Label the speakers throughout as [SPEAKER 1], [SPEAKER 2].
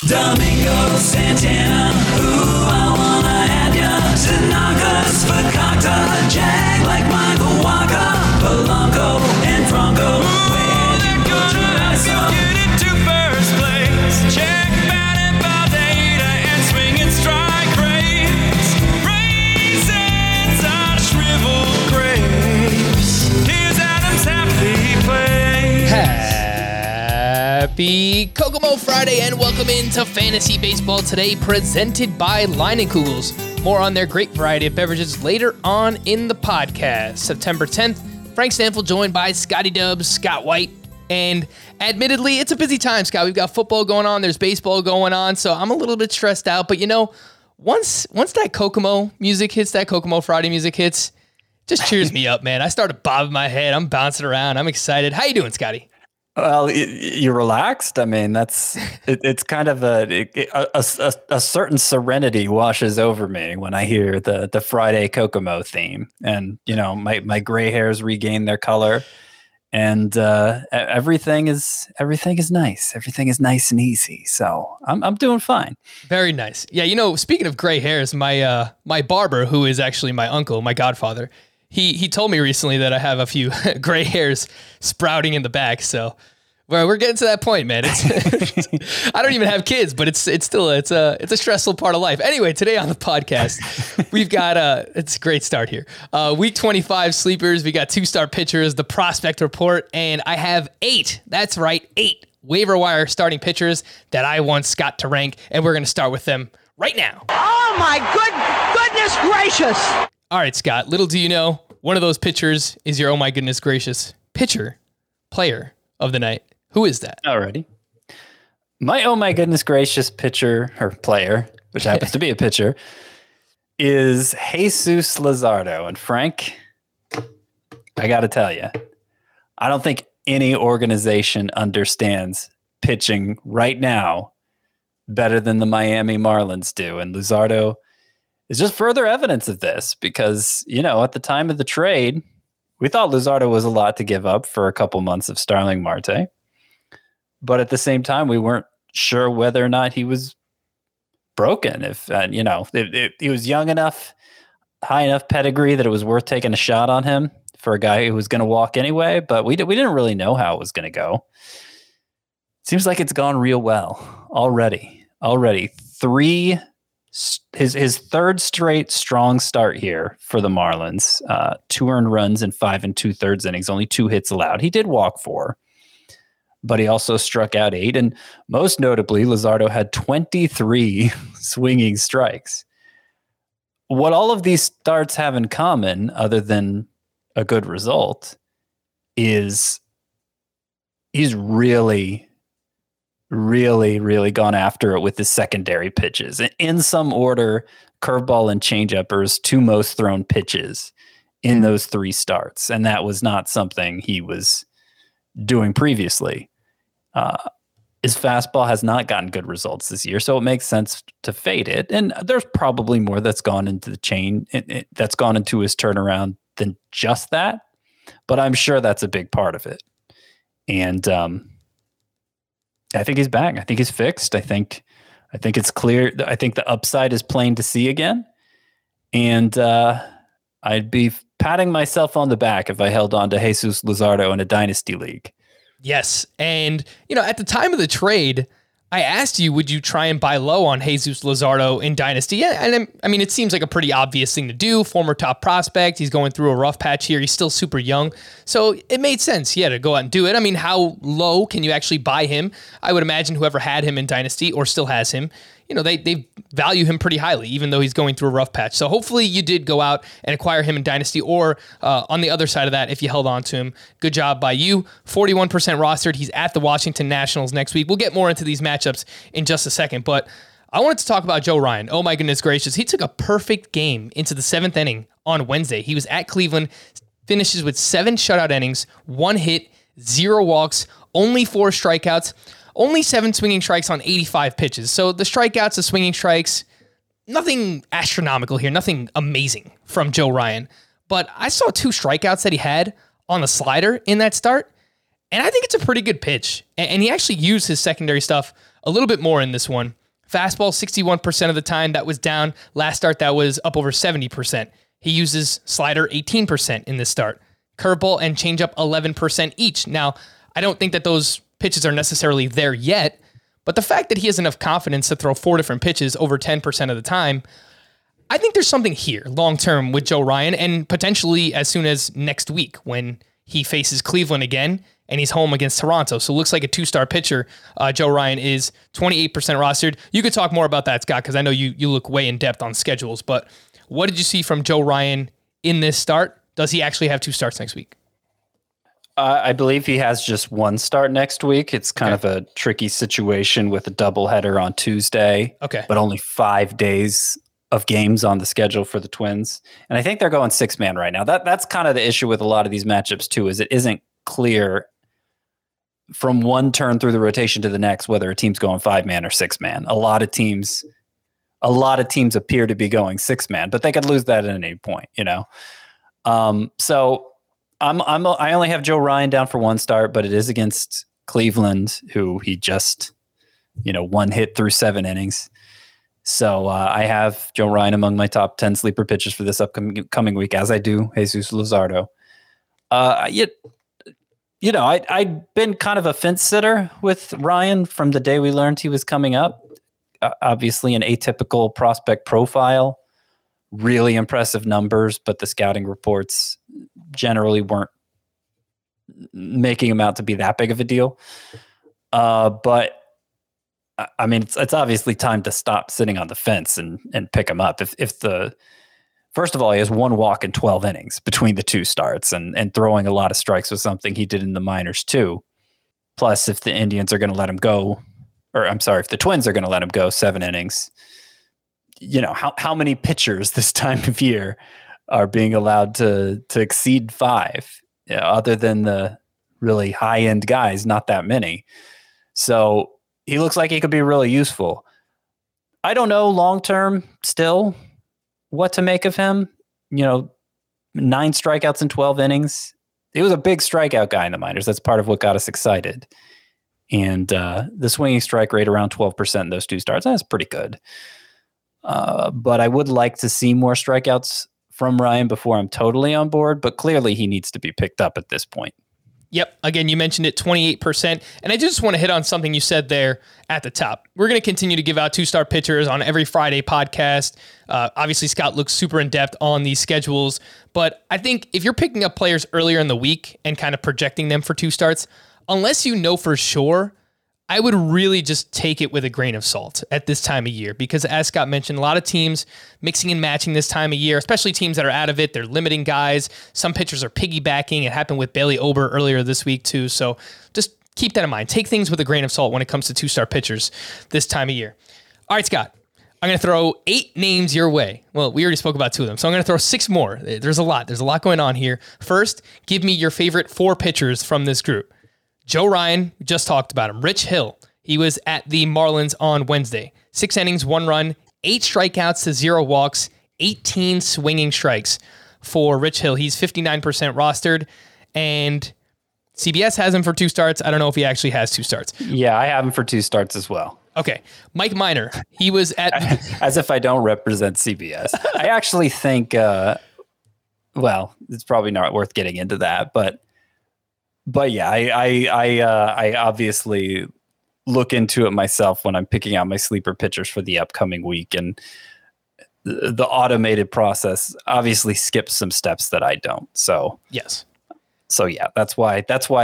[SPEAKER 1] Domingo Santana, ooh, I wanna have ya. Tanaka's Fakakta, Jag like Michael Waka, Polanco and Franco. Where you go to get into first place. Check batted Valdeta and swinging strike rates. Raisins are shriveled grapes. Here's Adam's happy place.
[SPEAKER 2] Happy Kokomo Friday and welcome into Fantasy Baseball Today, presented by Leinenkugels. More on their great variety of beverages later on in the podcast. September 10th, Frank Stanfield joined by Scotty Dubs, Scott White, and admittedly, it's a busy time, Scott. We've got football going on, there's baseball going on, so I'm a little bit stressed out. But you know, once that Kokomo music hits, that Kokomo Friday music hits, just cheers me up, man. I started bobbing my head, I'm bouncing around, I'm excited. How you doing, Scotty?
[SPEAKER 3] Well, you relaxed. I mean, it's kind of a certain serenity washes over me when I hear the Friday Kokomo theme, and you know my gray hairs regain their color, and everything is nice. Everything is nice and easy. So I'm doing fine.
[SPEAKER 2] Very nice. Yeah, you know, speaking of gray hairs, my barber, who is actually my uncle, my godfather. He told me recently that I have a few gray hairs sprouting in the back. So, well, we're getting to that point, man. It's I don't even have kids, but it's a stressful part of life. Anyway, today on the podcast, we've got it's a great start here. Week 25 sleepers. We got 2-star pitchers, the prospect report, and I have 8. That's right, 8 waiver wire starting pitchers that I want Scott to rank, and we're going to start with them right now.
[SPEAKER 4] Oh my goodness gracious!
[SPEAKER 2] All right, Scott, little do you know, one of those pitchers is your oh my goodness gracious player of the night. Who is that?
[SPEAKER 3] Alrighty. My oh my goodness gracious pitcher or player, which happens to be a pitcher, is Jesus Luzardo. And Frank, I got to tell you, I don't think any organization understands pitching right now better than the Miami Marlins do. And Luzardo is just further evidence of this because, you know, at the time of the trade, we thought Luzardo was a lot to give up for a couple months of Starling Marte. But at the same time, we weren't sure whether or not he was broken. If, if he was young enough, high enough pedigree that it was worth taking a shot on him for a guy who was going to walk anyway. But we didn't really know how it was going to go. Seems like it's gone real well already. His third straight strong start here for the Marlins. 2 earned runs in 5 2/3 innings, only 2 hits allowed. He did walk 4, but he also struck out 8. And most notably, Luzardo had 23 swinging strikes. What all of these starts have in common, other than a good result, is he's really gone after it with the secondary pitches. In some order, curveball and changeup are his 2 most thrown pitches in those 3 starts. And that was not something he was doing previously. His fastball has not gotten good results this year, so it makes sense to fade it. And there's probably more that's gone into the chain, that's gone into his turnaround than just that. But I'm sure that's a big part of it. And, I think he's back. I think he's fixed. I think it's clear. I think the upside is plain to see again. And I'd be patting myself on the back if I held on to Jesus Luzardo in a dynasty league.
[SPEAKER 2] Yes. And, you know, at the time of the trade, I asked you, would you try and buy low on Jesus Luzardo in Dynasty? And I mean, it seems like a pretty obvious thing to do. Former top prospect. He's going through a rough patch here. He's still super young. So it made sense, to go out and do it. I mean, how low can you actually buy him? I would imagine whoever had him in Dynasty or still has him, you know, they value him pretty highly, even though he's going through a rough patch. So hopefully you did go out and acquire him in Dynasty, or on the other side of that, if you held on to him, good job by you. 41% rostered. He's at the Washington Nationals next week. We'll get more into these matchups in just a second, but I wanted to talk about Joe Ryan. Oh my goodness gracious. He took a perfect game into the 7th inning on Wednesday. He was at Cleveland, finishes with 7 shutout innings, 1 hit, 0 walks, only 4 strikeouts. Only 7 swinging strikes on 85 pitches. So the strikeouts, the swinging strikes, nothing astronomical here, nothing amazing from Joe Ryan. But I saw 2 strikeouts that he had on the slider in that start, and I think it's a pretty good pitch. And he actually used his secondary stuff a little bit more in this one. Fastball 61% of the time. That was down. Last start, that was up over 70%. He uses slider 18% in this start. Curveball and changeup 11% each. Now, I don't think that those pitches are necessarily there yet, but the fact that he has enough confidence to throw 4 different pitches over 10% of the time, I think there's something here long-term with Joe Ryan, and potentially as soon as next week when he faces Cleveland again and he's home against Toronto. So it looks like a 2-star pitcher. Joe Ryan is 28% rostered. You could talk more about that, Scott, because I know you look way in depth on schedules, but what did you see from Joe Ryan in this start? Does he actually have 2 starts next week?
[SPEAKER 3] I believe he has just 1 start next week. It's kind of a tricky situation with a doubleheader on Tuesday, but only 5 days of games on the schedule for the Twins. And I think they're going 6-man right now. That's kind of the issue with a lot of these matchups too, is it isn't clear from one turn through the rotation to the next whether a team's going 5-man or 6-man. A lot of teams appear to be going 6-man, but they could lose that at any point, you know? So I only have Joe Ryan down for 1 start, but it is against Cleveland, who he just, 1 hit through 7 innings. So I have Joe Ryan among my top 10 sleeper pitchers for this upcoming week, as I do Jesus Luzardo. I'd been kind of a fence sitter with Ryan from the day we learned he was coming up. Obviously an atypical prospect profile, really impressive numbers, but the scouting reports generally weren't making him out to be that big of a deal. But I mean, it's obviously time to stop sitting on the fence and pick him up. First of all, he has 1 walk in 12 innings between the 2 starts and throwing a lot of strikes was something he did in the minors too. Plus, if the Indians are going to let him go, if the Twins are going to let him go 7 innings, how many pitchers this time of year are being allowed to exceed 5? Other than the really high end guys, not that many. So he looks like he could be really useful. I don't know long term still what to make of him. 9 strikeouts in 12 innings. He was a big strikeout guy in the minors. That's part of what got us excited. And the swinging strike rate around 12% in those 2 starts. That's pretty good. But I would like to see more strikeouts from Ryan before I'm totally on board. But clearly he needs to be picked up at this point.
[SPEAKER 2] Yep. Again, you mentioned it, 28%. And I just want to hit on something you said there at the top. We're going to continue to give out 2-star pitchers on every Friday podcast. Obviously, Scott looks super in-depth on these schedules. But I think if you're picking up players earlier in the week and kind of projecting them for 2 starts, unless you know for sure, I would really just take it with a grain of salt at this time of year, because as Scott mentioned, a lot of teams mixing and matching this time of year, especially teams that are out of it. They're limiting guys. Some pitchers are piggybacking. It happened with Bailey Ober earlier this week too. So just keep that in mind. Take things with a grain of salt when it comes to 2-star pitchers this time of year. All right, Scott, I'm going to throw 8 names your way. Well, we already spoke about 2 of them, so I'm going to throw 6 more. There's a lot going on here. First, give me your favorite 4 pitchers from this group. Joe Ryan, we just talked about him. Rich Hill, he was at the Marlins on Wednesday. 6 innings, 1 run, 8 strikeouts to 0 walks, 18 swinging strikes for Rich Hill. He's 59% rostered, and CBS has him for 2 starts. I don't know if he actually has 2 starts.
[SPEAKER 3] Yeah, I have him for 2 starts as well.
[SPEAKER 2] Okay. Mike Minor, he was at...
[SPEAKER 3] As if I don't represent CBS. I actually think, it's probably not worth getting into that, but yeah, I obviously look into it myself when I'm picking out my sleeper pitchers for the upcoming week, and the automated process obviously skips some steps that I don't. So
[SPEAKER 2] yes.
[SPEAKER 3] So yeah, that's why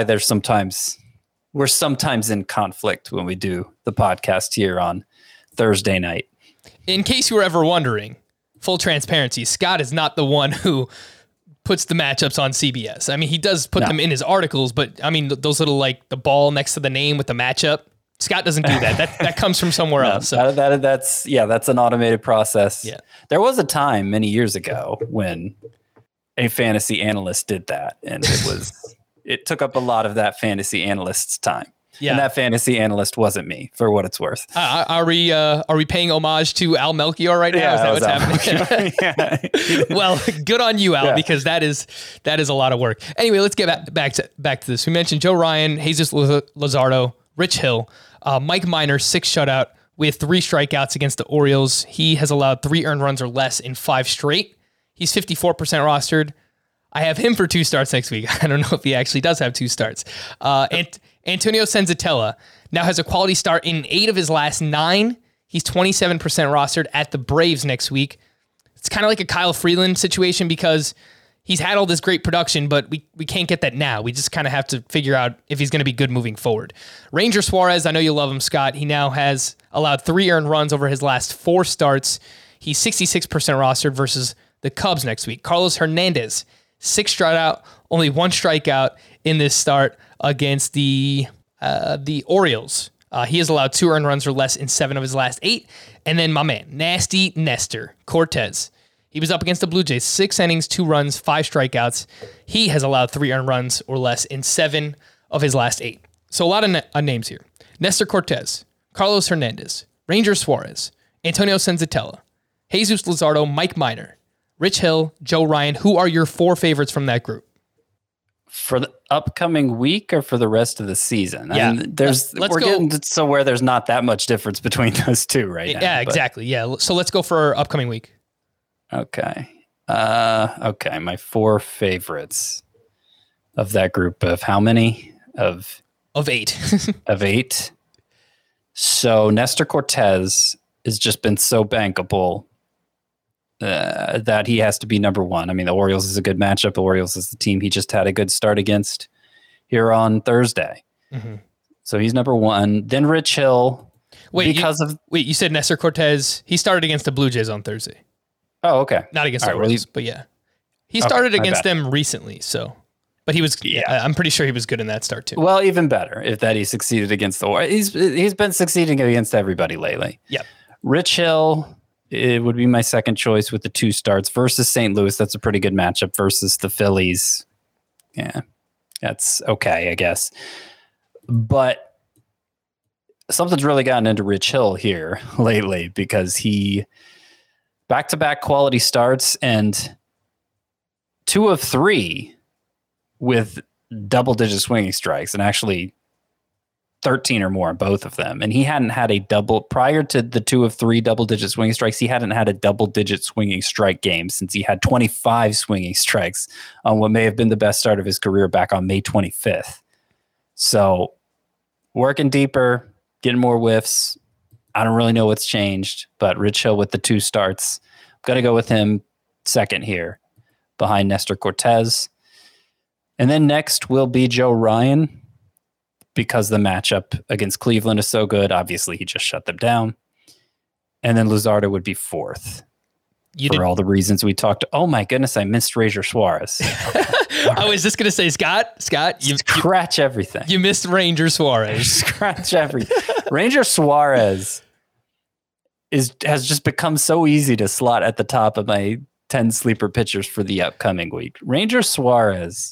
[SPEAKER 3] we're sometimes in conflict when we do the podcast here on Thursday night.
[SPEAKER 2] In case you were ever wondering, full transparency, Scott is not the one who puts the matchups on CBS. I mean, he does put them in his articles, but I mean, those little, like the ball next to the name with the matchup, Scott doesn't do that. That comes from somewhere else. So.
[SPEAKER 3] That's an automated process.
[SPEAKER 2] Yeah.
[SPEAKER 3] There was a time many years ago when a fantasy analyst did that, and it took up a lot of that fantasy analyst's time. Yeah. And that fantasy analyst wasn't me, for what it's worth.
[SPEAKER 2] Are we paying homage to Al Melchior right now?
[SPEAKER 3] Yeah,
[SPEAKER 2] is that what's happening? Yeah. Well, good on you, Al, because that is a lot of work. Anyway, let's get back to this. We mentioned Joe Ryan, Jesus Luzardo, Rich Hill, Mike Minor, 6 shutout with 3 strikeouts against the Orioles. He has allowed 3 earned runs or less in 5 straight. He's 54% rostered. I have him for 2 starts next week. I don't know if he actually does have 2 starts. Antonio Senzatella now has a quality start in 8 of his last 9. He's 27% rostered at the Braves next week. It's kind of like a Kyle Freeland situation because he's had all this great production, but we can't get that now. We just kind of have to figure out if he's going to be good moving forward. Ranger Suarez, I know you love him, Scott. He now has allowed 3 earned runs over his last 4 starts. He's 66% rostered versus the Cubs next week. Carlos Hernandez, 6 strikeout, only 1 strikeout in this start against the Orioles. He has allowed 2 earned runs or less in 7 of his last 8. And then my man, Nasty Nestor Cortez. He was up against the Blue Jays, 6 innings, 2 runs, 5 strikeouts. He has allowed 3 earned runs or less in 7 of his last 8. So a lot of names here. Nestor Cortez, Carlos Hernandez, Ranger Suarez, Antonio Senzatella, Jesus Luzardo, Mike Minor, Rich Hill, Joe Ryan. Who are your 4 favorites from that group?
[SPEAKER 3] For the upcoming week or for the rest of the season?
[SPEAKER 2] Yeah.
[SPEAKER 3] I mean, we're getting to somewhere there's not that much difference between those 2 right now.
[SPEAKER 2] Yeah, exactly. Yeah. So let's go for upcoming week.
[SPEAKER 3] Okay. Okay. My 4 favorites of that group of how many? Of
[SPEAKER 2] 8.
[SPEAKER 3] Of 8. So Nestor Cortez has just been so bankable that he has to be number 1. I mean, the Orioles is a good matchup. The Orioles is the team he just had a good start against here on Thursday. Mm-hmm. So he's number 1. Then Rich Hill.
[SPEAKER 2] Wait, you said Nestor Cortez. He started against the Blue Jays on Thursday.
[SPEAKER 3] Oh, okay.
[SPEAKER 2] Not against the Orioles, but yeah. He started against them recently, but he was, I'm pretty sure he was good in that start too.
[SPEAKER 3] Well, even better if that he succeeded against the Orioles. He's been succeeding against everybody lately.
[SPEAKER 2] Yep.
[SPEAKER 3] Rich Hill, it would be my second choice with the 2 starts versus St. Louis. That's a pretty good matchup versus the Phillies. Yeah, that's okay, I guess. But something's really gotten into Rich Hill here lately because he back-to-back quality starts and 2 of 3 with double-digit swinging strikes and actually 13 or more in both of them. And he hadn't had a double prior to the 2 of 3 double-digit swinging strikes. He hadn't had a double-digit swinging strike game since he had 25 swinging strikes on what may have been the best start of his career back on May 25th. So working deeper, getting more whiffs. I don't really know what's changed, but Rich Hill with the 2 starts. I'm going to go with him second here behind Nestor Cortez. And then next will be Joe Ryan because the matchup against Cleveland is so good. Obviously, he just shut them down. And then Luzardo would be 4th for all the reasons we talked. Oh, my goodness, I missed Ranger Suarez.
[SPEAKER 2] I was just going to say, Scott, you
[SPEAKER 3] scratch everything.
[SPEAKER 2] You missed Ranger Suarez.
[SPEAKER 3] Scratch everything. Ranger Suarez has just become so easy to slot at the top of my 10 sleeper pitchers for the upcoming week. Ranger Suarez,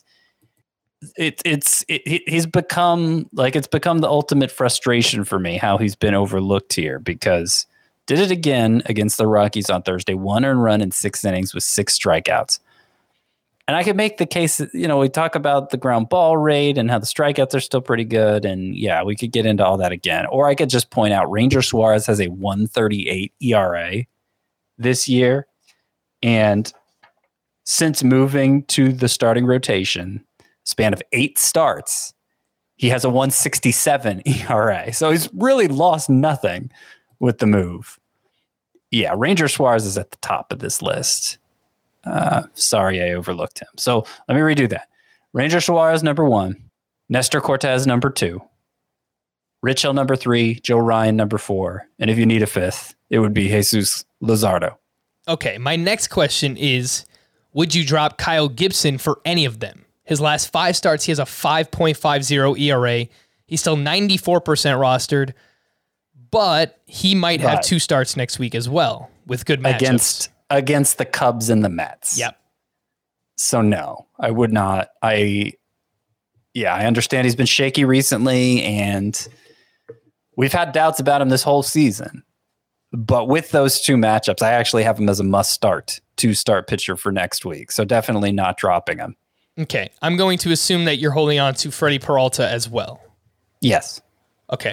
[SPEAKER 3] he's become the ultimate frustration for me how he's been overlooked here because did it again against the Rockies on Thursday, 1 earned run in 6 innings with 6 strikeouts. And I could make the case, we talk about the ground ball rate and how the strikeouts are still pretty good. And yeah, we could get into all that again. Or I could just point out Ranger Suarez has a 1.38 ERA this year. And since moving to the starting rotation, span of 8 starts, he has a 1.67 ERA. So he's really lost nothing with the move. Yeah, Ranger Suarez is at the top of this list. Sorry, I overlooked him. So let me redo that. Ranger Suarez, number 1. Nestor Cortez, number 2. Rich Hill, number 3. Joe Ryan, number 4. And if you need a 5th, it would be Jesus Luzardo.
[SPEAKER 2] Okay, my next question is, would you drop Kyle Gibson for any of them? His last 5 starts, he has a 5.50 ERA. He's still 94% rostered, but he might have 2 starts next week as well with good matchups.
[SPEAKER 3] Against the Cubs and the Mets.
[SPEAKER 2] Yep.
[SPEAKER 3] So no, I would not. I understand he's been shaky recently and we've had doubts about him this whole season. But with those 2 matchups, I actually have him as a must-start 2-start pitcher for next week. So definitely not dropping him.
[SPEAKER 2] Okay. I'm going to assume that you're holding on to Freddie Peralta as well.
[SPEAKER 3] Yes.
[SPEAKER 2] Okay.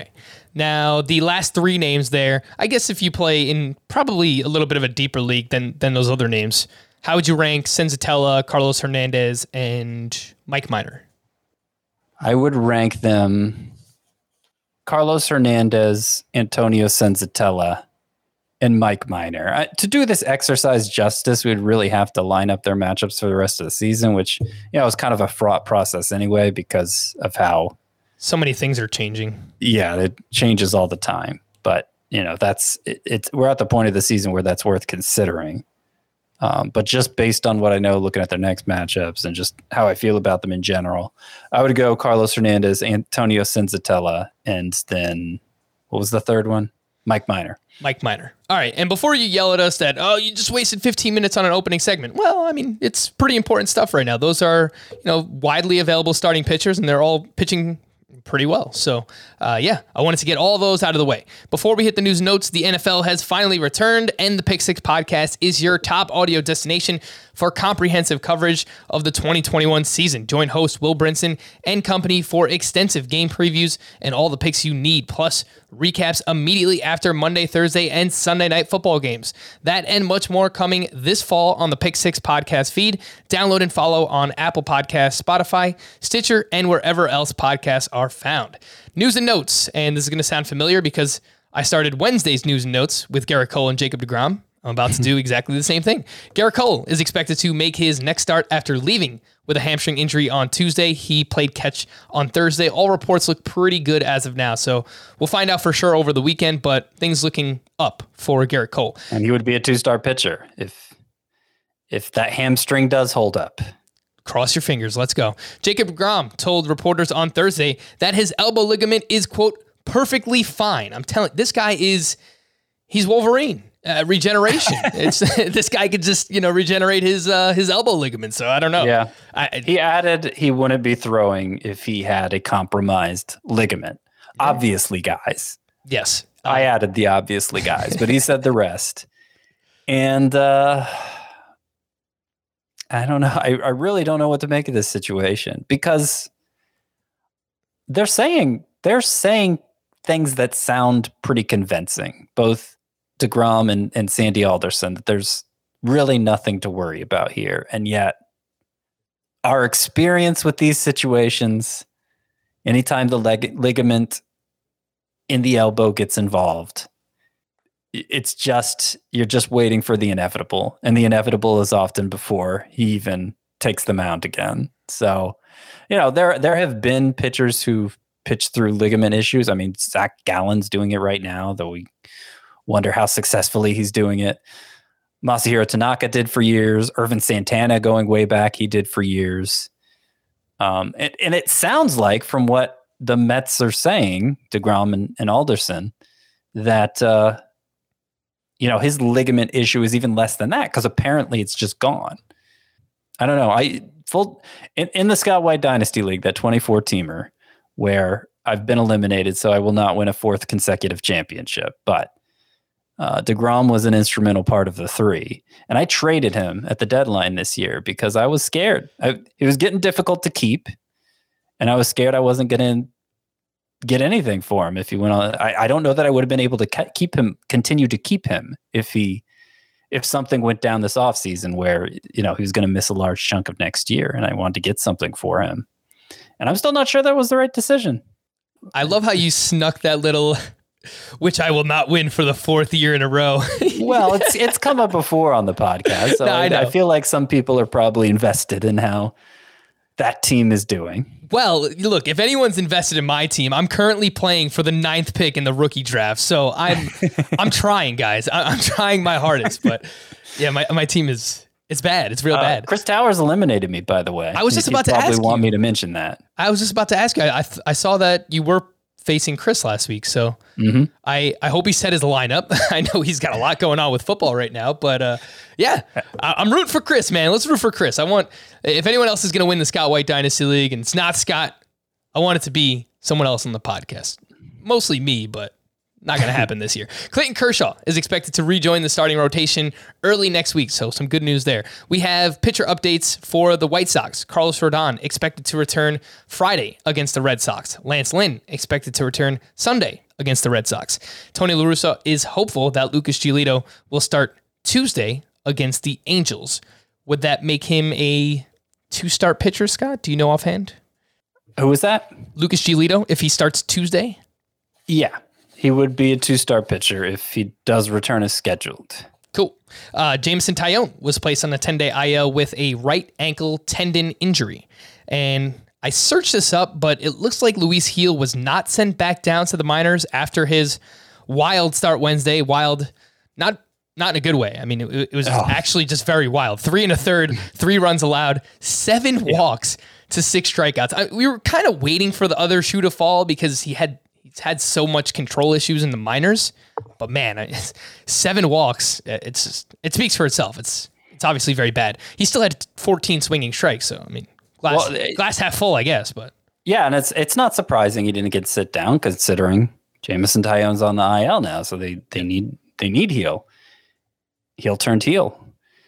[SPEAKER 2] Now, the last three names there, I guess if you play in probably a little bit of a deeper league than those other names, how would you rank Senzatella, Carlos Hernandez, and Mike Minor?
[SPEAKER 3] I would rank them Carlos Hernandez, Antonio Senzatella, and Mike Minor. To do this exercise justice, we'd really have to line up their matchups for the rest of the season, which is kind of a fraught process anyway because of how
[SPEAKER 2] so many things are changing.
[SPEAKER 3] Yeah, it changes all the time. But that's it's we're at the point of the season where that's worth considering. But just based on what I know, looking at their next matchups and just how I feel about them in general, I would go Carlos Hernandez, Antonio Senzatella, and then what was the third one? Mike Minor.
[SPEAKER 2] Mike Minor. All right. And before you yell at us that, you just wasted 15 minutes on an opening segment. Well, I mean, it's pretty important stuff right now. Those are, widely available starting pitchers, and they're all pitching pretty well. So, I wanted to get all those out of the way. Before we hit the news and notes, the NFL has finally returned, and the Pick Six podcast is your top audio destination for comprehensive coverage of the 2021 season. Join host Will Brinson and company for extensive game previews and all the picks you need, plus recaps immediately after Monday, Thursday, and Sunday night football games. That and much more coming this fall on the Pick Six podcast feed. Download and follow on Apple Podcasts, Spotify, Stitcher, and wherever else podcasts are found. News and notes, and this is going to sound familiar because I started Wednesday's news and notes with Garrett Cole and Jacob deGrom. I'm about to do exactly the same thing. Garrett Cole is expected to make his next start after leaving with a hamstring injury on Tuesday. He played catch on Thursday. All reports look pretty good as of now, so we'll find out for sure over the weekend, but things looking up for Garrett Cole.
[SPEAKER 3] And he would be a 2-star pitcher if that hamstring does hold up.
[SPEAKER 2] Cross your fingers. Let's go. Jacob deGrom told reporters on Thursday that his elbow ligament is, quote, perfectly fine. I'm telling this guy he's Wolverine. Regeneration. This guy could just regenerate his elbow ligament. So I don't know.
[SPEAKER 3] Yeah, he added he wouldn't be throwing if he had a compromised ligament. Yeah. Obviously, guys.
[SPEAKER 2] Yes,
[SPEAKER 3] I added the obviously guys, but he said the rest. And I don't know. I really don't know what to make of this situation because they're saying things that sound pretty convincing, both deGrom and Sandy Alderson, that there's really nothing to worry about here. And yet our experience with these situations, anytime the ligament in the elbow gets involved, you're just waiting for the inevitable. And the inevitable is often before he even takes the mound again. So, there have been pitchers who've pitched through ligament issues. I mean, Zach Gallen's doing it right now, though we wonder how successfully he's doing it. Masahiro Tanaka did for years. Irvin Santana, going way back, he did for years. And it sounds like, from what the Mets are saying, deGrom and Alderson, that his ligament issue is even less than that because apparently it's just gone. I don't know. In the Scott White Dynasty League, that 24-teamer, where I've been eliminated, so I will not win a fourth consecutive championship, but deGrom was an instrumental part of the three. And I traded him at the deadline this year because I was scared. It was getting difficult to keep, and I was scared I wasn't going to get anything for him if he went on. I don't know that I would have been able to continue to keep him if something went down this offseason where, he was going to miss a large chunk of next year, and I wanted to get something for him. And I'm still not sure that was the right decision.
[SPEAKER 2] I love how you snuck that little, which I will not win for the fourth year in a row.
[SPEAKER 3] Well, it's come up before on the podcast. So I feel like some people are probably invested in how that team is doing.
[SPEAKER 2] Well, look, if anyone's invested in my team, I'm currently playing for the 9th pick in the rookie draft. So I'm trying, guys. I'm trying my hardest. But yeah, my team it's bad. It's real bad.
[SPEAKER 3] Chris Towers eliminated me, by the way.
[SPEAKER 2] I was just about to ask you.
[SPEAKER 3] Probably want me to mention that.
[SPEAKER 2] I was just about to ask you. I saw that you were facing Chris last week, so I hope he set his lineup. I know he's got a lot going on with football right now, but I'm rooting for Chris, man. Let's root for Chris. If anyone else is going to win the Scott White Dynasty League, and it's not Scott, I want it to be someone else on the podcast. Mostly me, but Not going to happen this year. Clayton Kershaw is expected to rejoin the starting rotation early next week, so some good news there. We have pitcher updates for the White Sox. Carlos Rodon expected to return Friday against the Red Sox. Lance Lynn expected to return Sunday against the Red Sox. Tony La Russa is hopeful that Lucas Giolito will start Tuesday against the Angels. Would that make him a 2-start pitcher, Scott? Do you know offhand?
[SPEAKER 3] Who was that?
[SPEAKER 2] Lucas Giolito, if he starts Tuesday?
[SPEAKER 3] Yeah. He would be a 2-star pitcher if he does return as scheduled.
[SPEAKER 2] Cool. Jameson Taillon was placed on a 10-day IL with a right ankle tendon injury. And I searched this up, but it looks like Luis Gil was not sent back down to the minors after his wild start Wednesday. Wild, not in a good way. I mean, it was actually just very wild. 3 1/3, 3 runs allowed, 7 walks to 6 strikeouts. We were kind of waiting for the other shoe to fall because he's had so much control issues in the minors, but man, 7 walks, it speaks for itself. It's obviously very bad. He still had 14 swinging strikes. So, I mean, glass half full, I guess, but
[SPEAKER 3] yeah. And it's not surprising he didn't get sit down considering Jameson Taillon's on the IL now. So they need heel. Heel turned heel.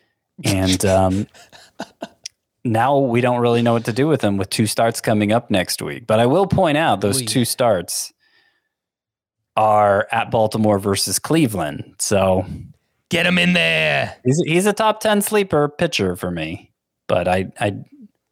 [SPEAKER 3] And, now we don't really know what to do with him with 2 starts coming up next week, but I will point out those 2 starts are at Baltimore versus Cleveland. So
[SPEAKER 2] get him in there.
[SPEAKER 3] He's a top 10 sleeper pitcher for me, but it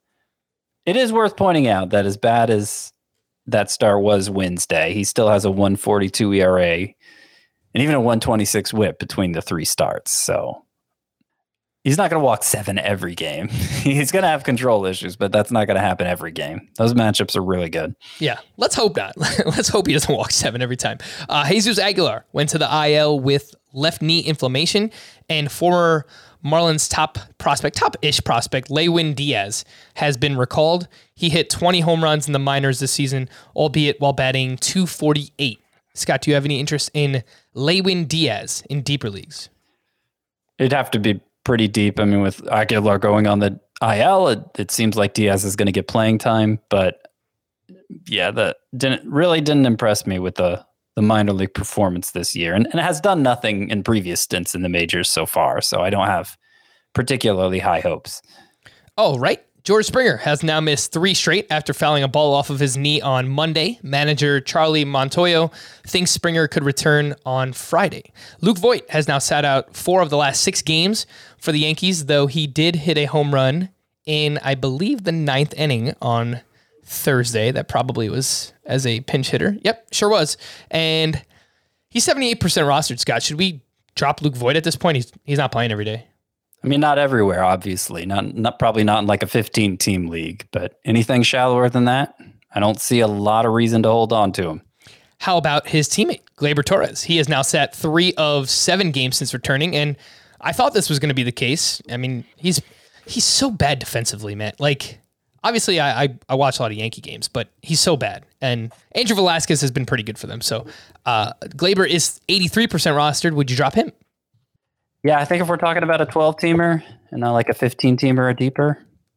[SPEAKER 3] is worth pointing out that as bad as that start was Wednesday, he still has a 1.42 ERA and even a 1.26 WHIP between the 3 starts. So he's not going to walk 7 every game. He's going to have control issues, but that's not going to happen every game. Those matchups are really good.
[SPEAKER 2] Yeah, let's hope not. Let's hope he doesn't walk 7 every time. Jesus Aguilar went to the IL with left knee inflammation, and former Marlins top-ish prospect, Lewin Diaz, has been recalled. He hit 20 home runs in the minors this season, albeit while batting .248. Scott, do you have any interest in Lewin Diaz in deeper leagues?
[SPEAKER 3] It'd have to be pretty deep. I mean, with Aguilar going on the IL, it seems like Diaz is going to get playing time, but yeah, that didn't impress me with the minor league performance this year, and it has done nothing in previous stints in the majors so far. So I don't have particularly high hopes. Oh,
[SPEAKER 2] right. George Springer has now missed 3 straight after fouling a ball off of his knee on Monday. Manager Charlie Montoyo thinks Springer could return on Friday. Luke Voit has now sat out 4 of the last 6 games for the Yankees, though he did hit a home run in, I believe, the 9th inning on Thursday. That probably was as a pinch hitter. Yep, sure was. And he's 78% rostered, Scott. Should we drop Luke Voit at this point? He's not playing every day.
[SPEAKER 3] I mean, not everywhere, obviously. Probably not in like a 15-team league, but anything shallower than that, I don't see a lot of reason to hold on to him.
[SPEAKER 2] How about his teammate, Gleyber Torres? He has now sat 3 of 7 games since returning, and I thought this was going to be the case. I mean, he's so bad defensively, man. Like, obviously, I watch a lot of Yankee games, but he's so bad. And Andrew Velasquez has been pretty good for them. So Gleyber is 83% rostered. Would you drop him?
[SPEAKER 3] Yeah, I think if we're talking about a 12-teamer and not like a 15-teamer or deeper,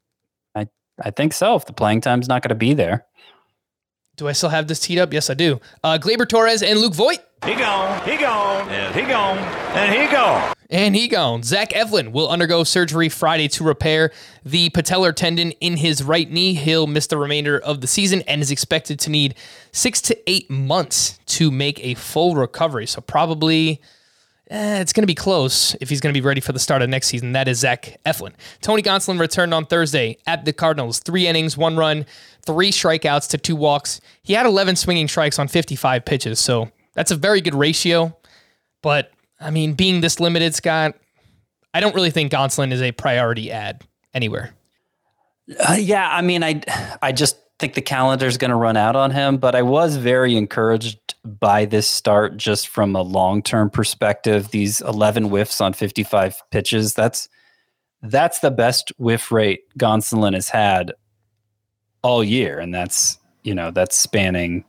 [SPEAKER 3] I think so. If the playing time's not going to be there.
[SPEAKER 2] Do I still have this teed up? Yes, I do. Gleyber Torres and Luke Voit.
[SPEAKER 1] He gone, and he gone, and he gone.
[SPEAKER 2] And he gone. Zach Eflin will undergo surgery Friday to repair the patellar tendon in his right knee. He'll miss the remainder of the season and is expected to need 6 to 8 months to make a full recovery. So probably it's going to be close if he's going to be ready for the start of next season. That is Zach Eflin. Tony Gonsolin returned on Thursday at the Cardinals. 3 innings, 1 run, 3 strikeouts to 2 walks. He had 11 swinging strikes on 55 pitches, so that's a very good ratio. But, I mean, being this limited, Scott, I don't really think Gonsolin is a priority ad anywhere.
[SPEAKER 3] Yeah, I mean, I just think the calendar's going to run out on him, but I was very encouraged by this start just from a long-term perspective. These 11 whiffs on 55 pitches, that's the best whiff rate Gonsolin has had all year, and that's spanning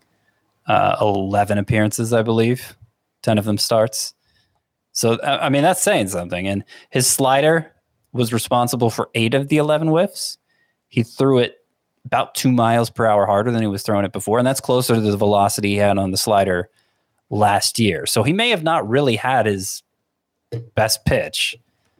[SPEAKER 3] 11 appearances, I believe, 10 of them starts. So, I mean, that's saying something. And his slider was responsible for 8 of the 11 whiffs. He threw it about 2 miles per hour harder than he was throwing it before, and that's closer to the velocity he had on the slider last year. So he may have not really had his best pitch.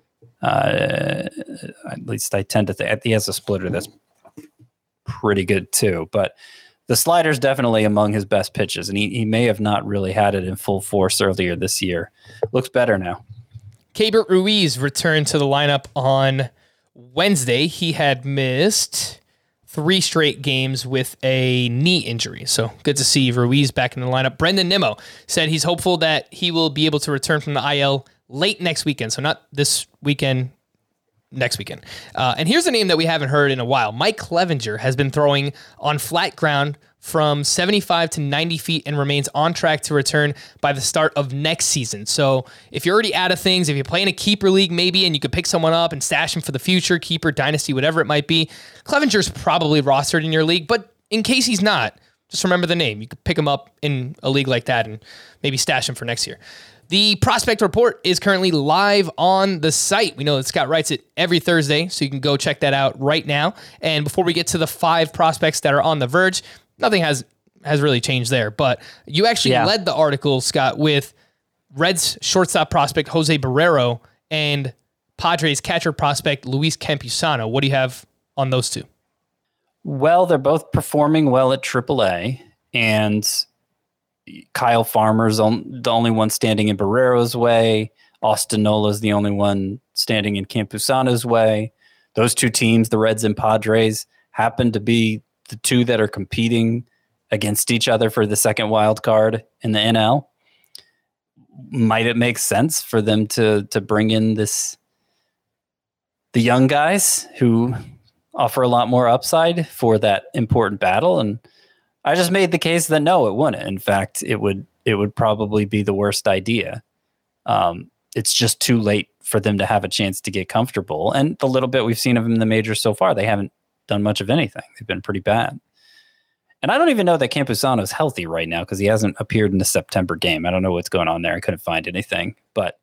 [SPEAKER 3] At least I tend to think he has a splitter that's pretty good too. But the slider's definitely among his best pitches, and he may have not really had it in full force earlier this year. Looks better now.
[SPEAKER 2] Keibert Ruiz returned to the lineup on Wednesday. He had missed 3 straight games with a knee injury. So good to see Ruiz back in the lineup. Brendan Nimmo said he's hopeful that he will be able to return from the IL late next weekend. So not this weekend, next weekend. And here's a name that we haven't heard in a while. Mike Clevinger has been throwing on flat ground from 75 to 90 feet and remains on track to return by the start of next season. So if you're already out of things, if you're playing a keeper league maybe, and you could pick someone up and stash him for the future, keeper, dynasty, whatever it might be, Clevinger's probably rostered in your league. But in case he's not, just remember the name. You could pick him up in a league like that and maybe stash him for next year. The prospect report is currently live on the site. We know that Scott writes it every Thursday, so you can go check that out right now. And before we get to the 5 prospects that are on the verge, nothing has really changed there. But you actually led the article, Scott, with Reds shortstop prospect Jose Barrero and Padres catcher prospect Luis Campusano. What do you have on those two?
[SPEAKER 3] Well, they're both performing well at AAA, and Kyle Farmer's the only one standing in Barrero's way. Austin Nola's the only one standing in Campusano's way. Those two teams, the Reds and Padres, happen to be the two that are competing against each other for the second wild card in the NL. Might it make sense for them to bring in the young guys who offer a lot more upside for that important battle? And I just made the case that no, it wouldn't. In fact, it would probably be the worst idea. It's just too late for them to have a chance to get comfortable. And the little bit we've seen of them in the majors so far, they haven't done much of anything. They've been pretty bad. And I don't even know that Campusano is healthy right now because he hasn't appeared in the September game. I don't know what's going on there. I couldn't find anything. But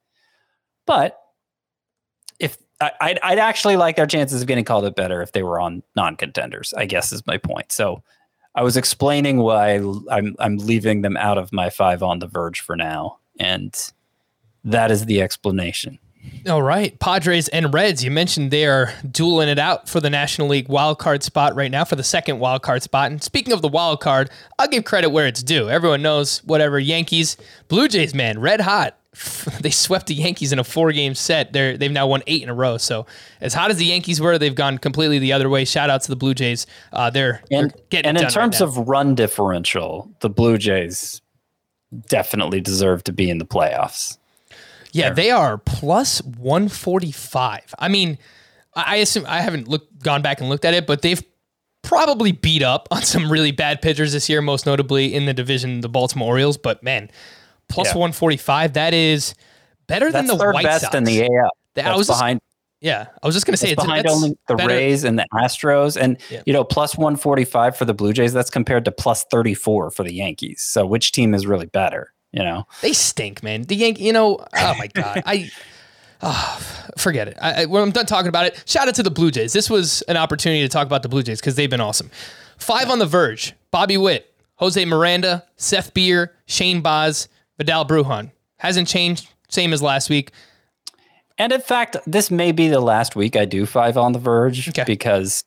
[SPEAKER 3] if I'd actually like their chances of getting called up better if they were on non-contenders, I guess is my point. So I was explaining why I'm leaving them out of my 5 on the verge for now, and that is the explanation.
[SPEAKER 2] All right, Padres and Reds, you mentioned they're dueling it out for the National League wildcard spot right now, for the second wildcard spot. And speaking of the wildcard, I'll give credit where it's due. Everyone knows whatever. Yankees, Blue Jays, man, red hot. They swept the Yankees in a 4-game set. They've now won 8 in a row. So as hot as the Yankees were, they've gone completely the other way. Shout out to the Blue Jays. They're getting it done.
[SPEAKER 3] And in terms of run differential, the Blue Jays definitely deserve to be in the playoffs.
[SPEAKER 2] Yeah, they are plus 145. I mean, I assume I haven't gone back and looked at it, but they've probably beat up on some really bad pitchers this year, most notably in the division, the Baltimore Orioles. But man, plus 145, that is better than the White Sox.
[SPEAKER 3] Third best in the AL. I was just going
[SPEAKER 2] to say
[SPEAKER 3] it's behind only the better. Rays and the Astros, and plus 145 for the Blue Jays. That's compared to plus 34 for the Yankees. So which team is really better?
[SPEAKER 2] They stink, man. The Yankees, oh my God. Forget it. When I'm done talking about it, shout out to the Blue Jays. This was an opportunity to talk about the Blue Jays because they've been awesome. 5 on the verge: Bobby Witt, Jose Miranda, Seth Beer, Shane Baz, Vidal Brujan. Hasn't changed. Same as last week.
[SPEAKER 3] And in fact, this may be the last week I do 5 on the verge because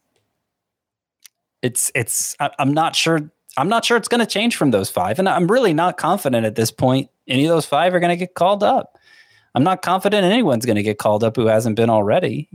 [SPEAKER 3] I'm not sure. I'm not sure it's going to change from those 5. And I'm really not confident at this point any of those 5 are going to get called up. I'm not confident anyone's going to get called up who hasn't been already,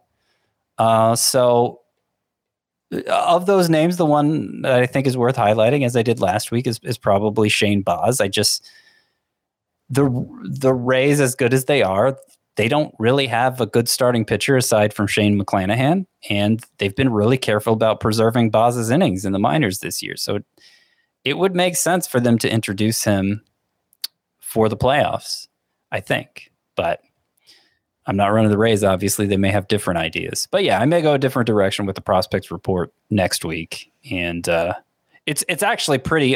[SPEAKER 3] So of those names, the one that I think is worth highlighting, as I did last week, is probably Shane Baz. The Rays, as good as they are, they don't really have a good starting pitcher aside from Shane McClanahan, and they've been really careful about preserving Baz's innings in the minors this year. So it would make sense for them to introduce him for the playoffs, I think. But I'm not running the Rays, obviously. They may have different ideas. But yeah, I may go a different direction with the prospects report next week. And it's actually pretty...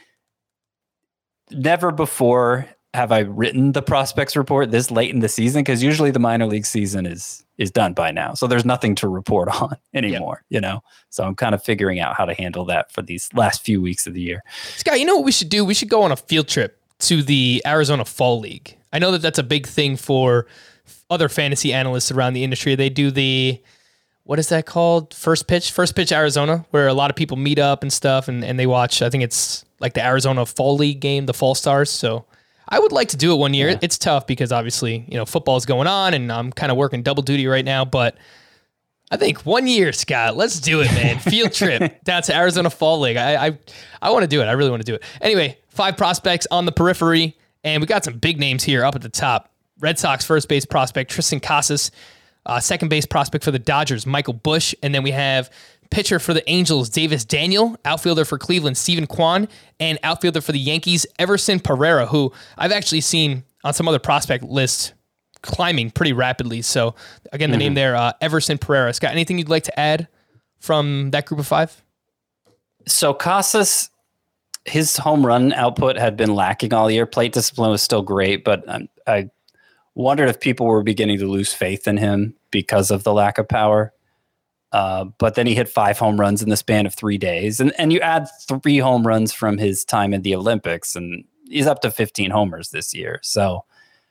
[SPEAKER 3] Never before have I written the prospects report this late in the season, because usually the minor league season is done by now. So there's nothing to report on anymore, So I'm kind of figuring out how to handle that for these last few weeks of the year.
[SPEAKER 2] Scott, you know what we should do? We should go on a field trip to the Arizona Fall League. I know that that's a big thing for other fantasy analysts around the industry. They do the, what is that called? First Pitch Arizona, where a lot of people meet up and stuff, and they watch, I think it's like the Arizona Fall League game, the Fall Stars. So I would like to do it one year. Yeah. It's tough because obviously, football's going on and I'm kind of working double duty right now, but I think 1 year, Scott, let's do it, man. Field trip down to Arizona Fall League. I want to do it. I really want to do it. Anyway, 5 prospects on the periphery, and we got some big names here up at the top. Red Sox first base prospect, Triston Casas. Second base prospect for the Dodgers, Michael Busch. And then we have pitcher for the Angels, Davis Daniel. Outfielder for Cleveland, Steven Kwan. And outfielder for the Yankees, Everson Pereira, who I've actually seen on some other prospect lists climbing pretty rapidly. So again, the name there, Everson Pereira. Scott, anything you'd like to add from that group of 5?
[SPEAKER 3] So Casas, his home run output had been lacking all year. Plate discipline was still great, but I wondered if people were beginning to lose faith in him because of the lack of power. But then he hit 5 home runs in the span of 3 days. And you add 3 home runs from his time in the Olympics, and he's up to 15 homers this year. So,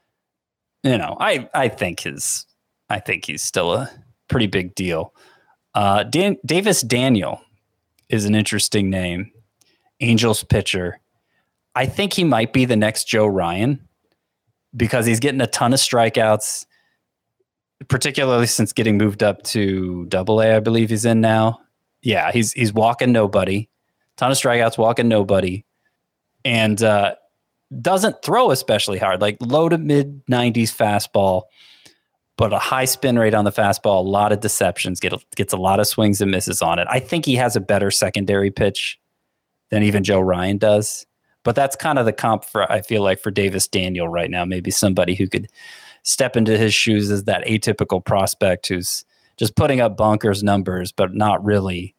[SPEAKER 3] I think he's still a pretty big deal. Davis Daniel is an interesting name. Angels pitcher. I think he might be the next Joe Ryan because he's getting a ton of strikeouts, particularly since getting moved up to Double-A, I believe he's in now. Yeah, he's walking nobody. Ton of strikeouts, walking nobody. And doesn't throw especially hard, like low to mid 90s fastball, but a high spin rate on the fastball, a lot of deceptions, gets a lot of swings and misses on it. I think he has a better secondary pitch than even Joe Ryan does. But that's kind of the comp I feel like, for Davis Daniel right now. Maybe somebody who could step into his shoes as that atypical prospect who's just putting up bonkers numbers, but not really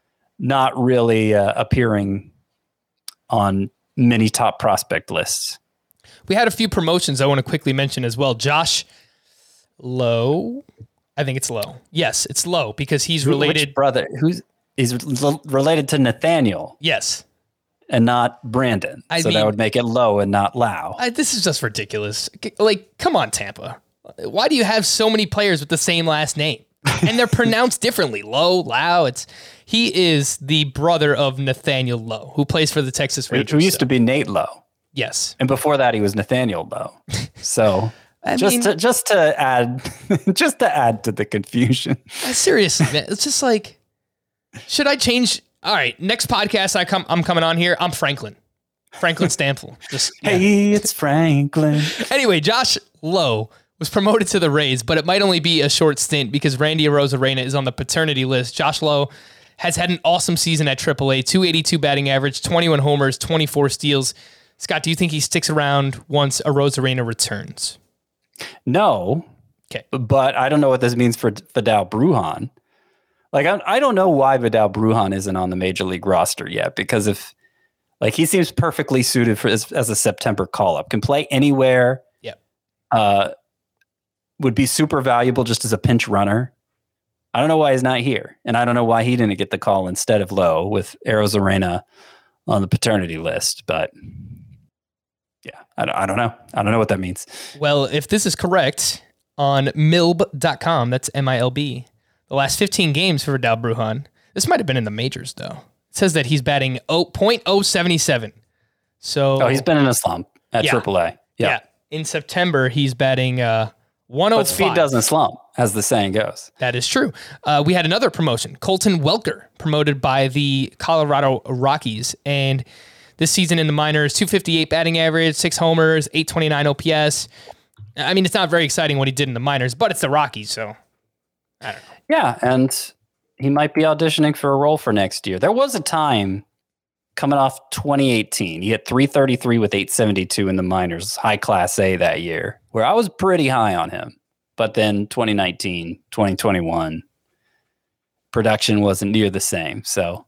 [SPEAKER 3] appearing on many top prospect lists.
[SPEAKER 2] We had a few promotions I want to quickly mention as well. Josh Lowe, I think it's Lowe. Yes, it's Lowe because he's related.
[SPEAKER 3] Which brother? He's related to Nathaniel.
[SPEAKER 2] Yes.
[SPEAKER 3] And not Brandon. So that would make it Lowe and not Lau.
[SPEAKER 2] This is just ridiculous. Like, come on, Tampa. Why do you have so many players with the same last name? And they're pronounced differently. Lowe, Lau. He is the brother of Nathaniel Lowe, who plays for the Texas Rangers.
[SPEAKER 3] Who used to be Nate Lowe.
[SPEAKER 2] Yes.
[SPEAKER 3] And before that, he was Nathaniel Lowe. So just to add to the confusion.
[SPEAKER 2] Seriously, man. It's just like, should I change? All right, next podcast I'm coming on here. I'm Franklin Stanfield.
[SPEAKER 3] Hey, it's Franklin.
[SPEAKER 2] Anyway, Josh Lowe was promoted to the Rays, but it might only be a short stint because Randy Arozarena is on the paternity list. Josh Lowe has had an awesome season at AAA, 282 batting average, 21 homers, 24 steals. Scott, do you think he sticks around once Arozarena returns?
[SPEAKER 3] No.
[SPEAKER 2] Okay.
[SPEAKER 3] But I don't know what this means for Vidal Brujan. Like, I don't know why Vidal Brujan isn't on the major league roster yet, because he seems perfectly suited as a September call-up, can play anywhere.
[SPEAKER 2] Yeah.
[SPEAKER 3] Would be super valuable just as a pinch runner. I don't know why he's not here. And I don't know why he didn't get the call instead of Lowe with Arozarena on the paternity list. But yeah, I don't know. I don't know what that means.
[SPEAKER 2] Well, if this is correct, on milb.com, that's MILB, the last 15 games for Vidal Brujan, this might have been in the majors, though. It says that he's batting .077. So
[SPEAKER 3] he's been in a slump at AAA.
[SPEAKER 2] Yeah. In September, he's batting 105.
[SPEAKER 3] But speed doesn't slump, as the saying goes.
[SPEAKER 2] That is true. We had another promotion. Colton Welker, promoted by the Colorado Rockies. And this season in the minors, 258 batting average, 6 homers, 829 OPS. I mean, it's not very exciting what he did in the minors, but it's the Rockies, so I don't know.
[SPEAKER 3] Yeah, and he might be auditioning for a role for next year. There was a time coming off 2018. He hit 333 with 872 in the minors, high class A that year, where I was pretty high on him. But then 2019, 2021, production wasn't near the same. So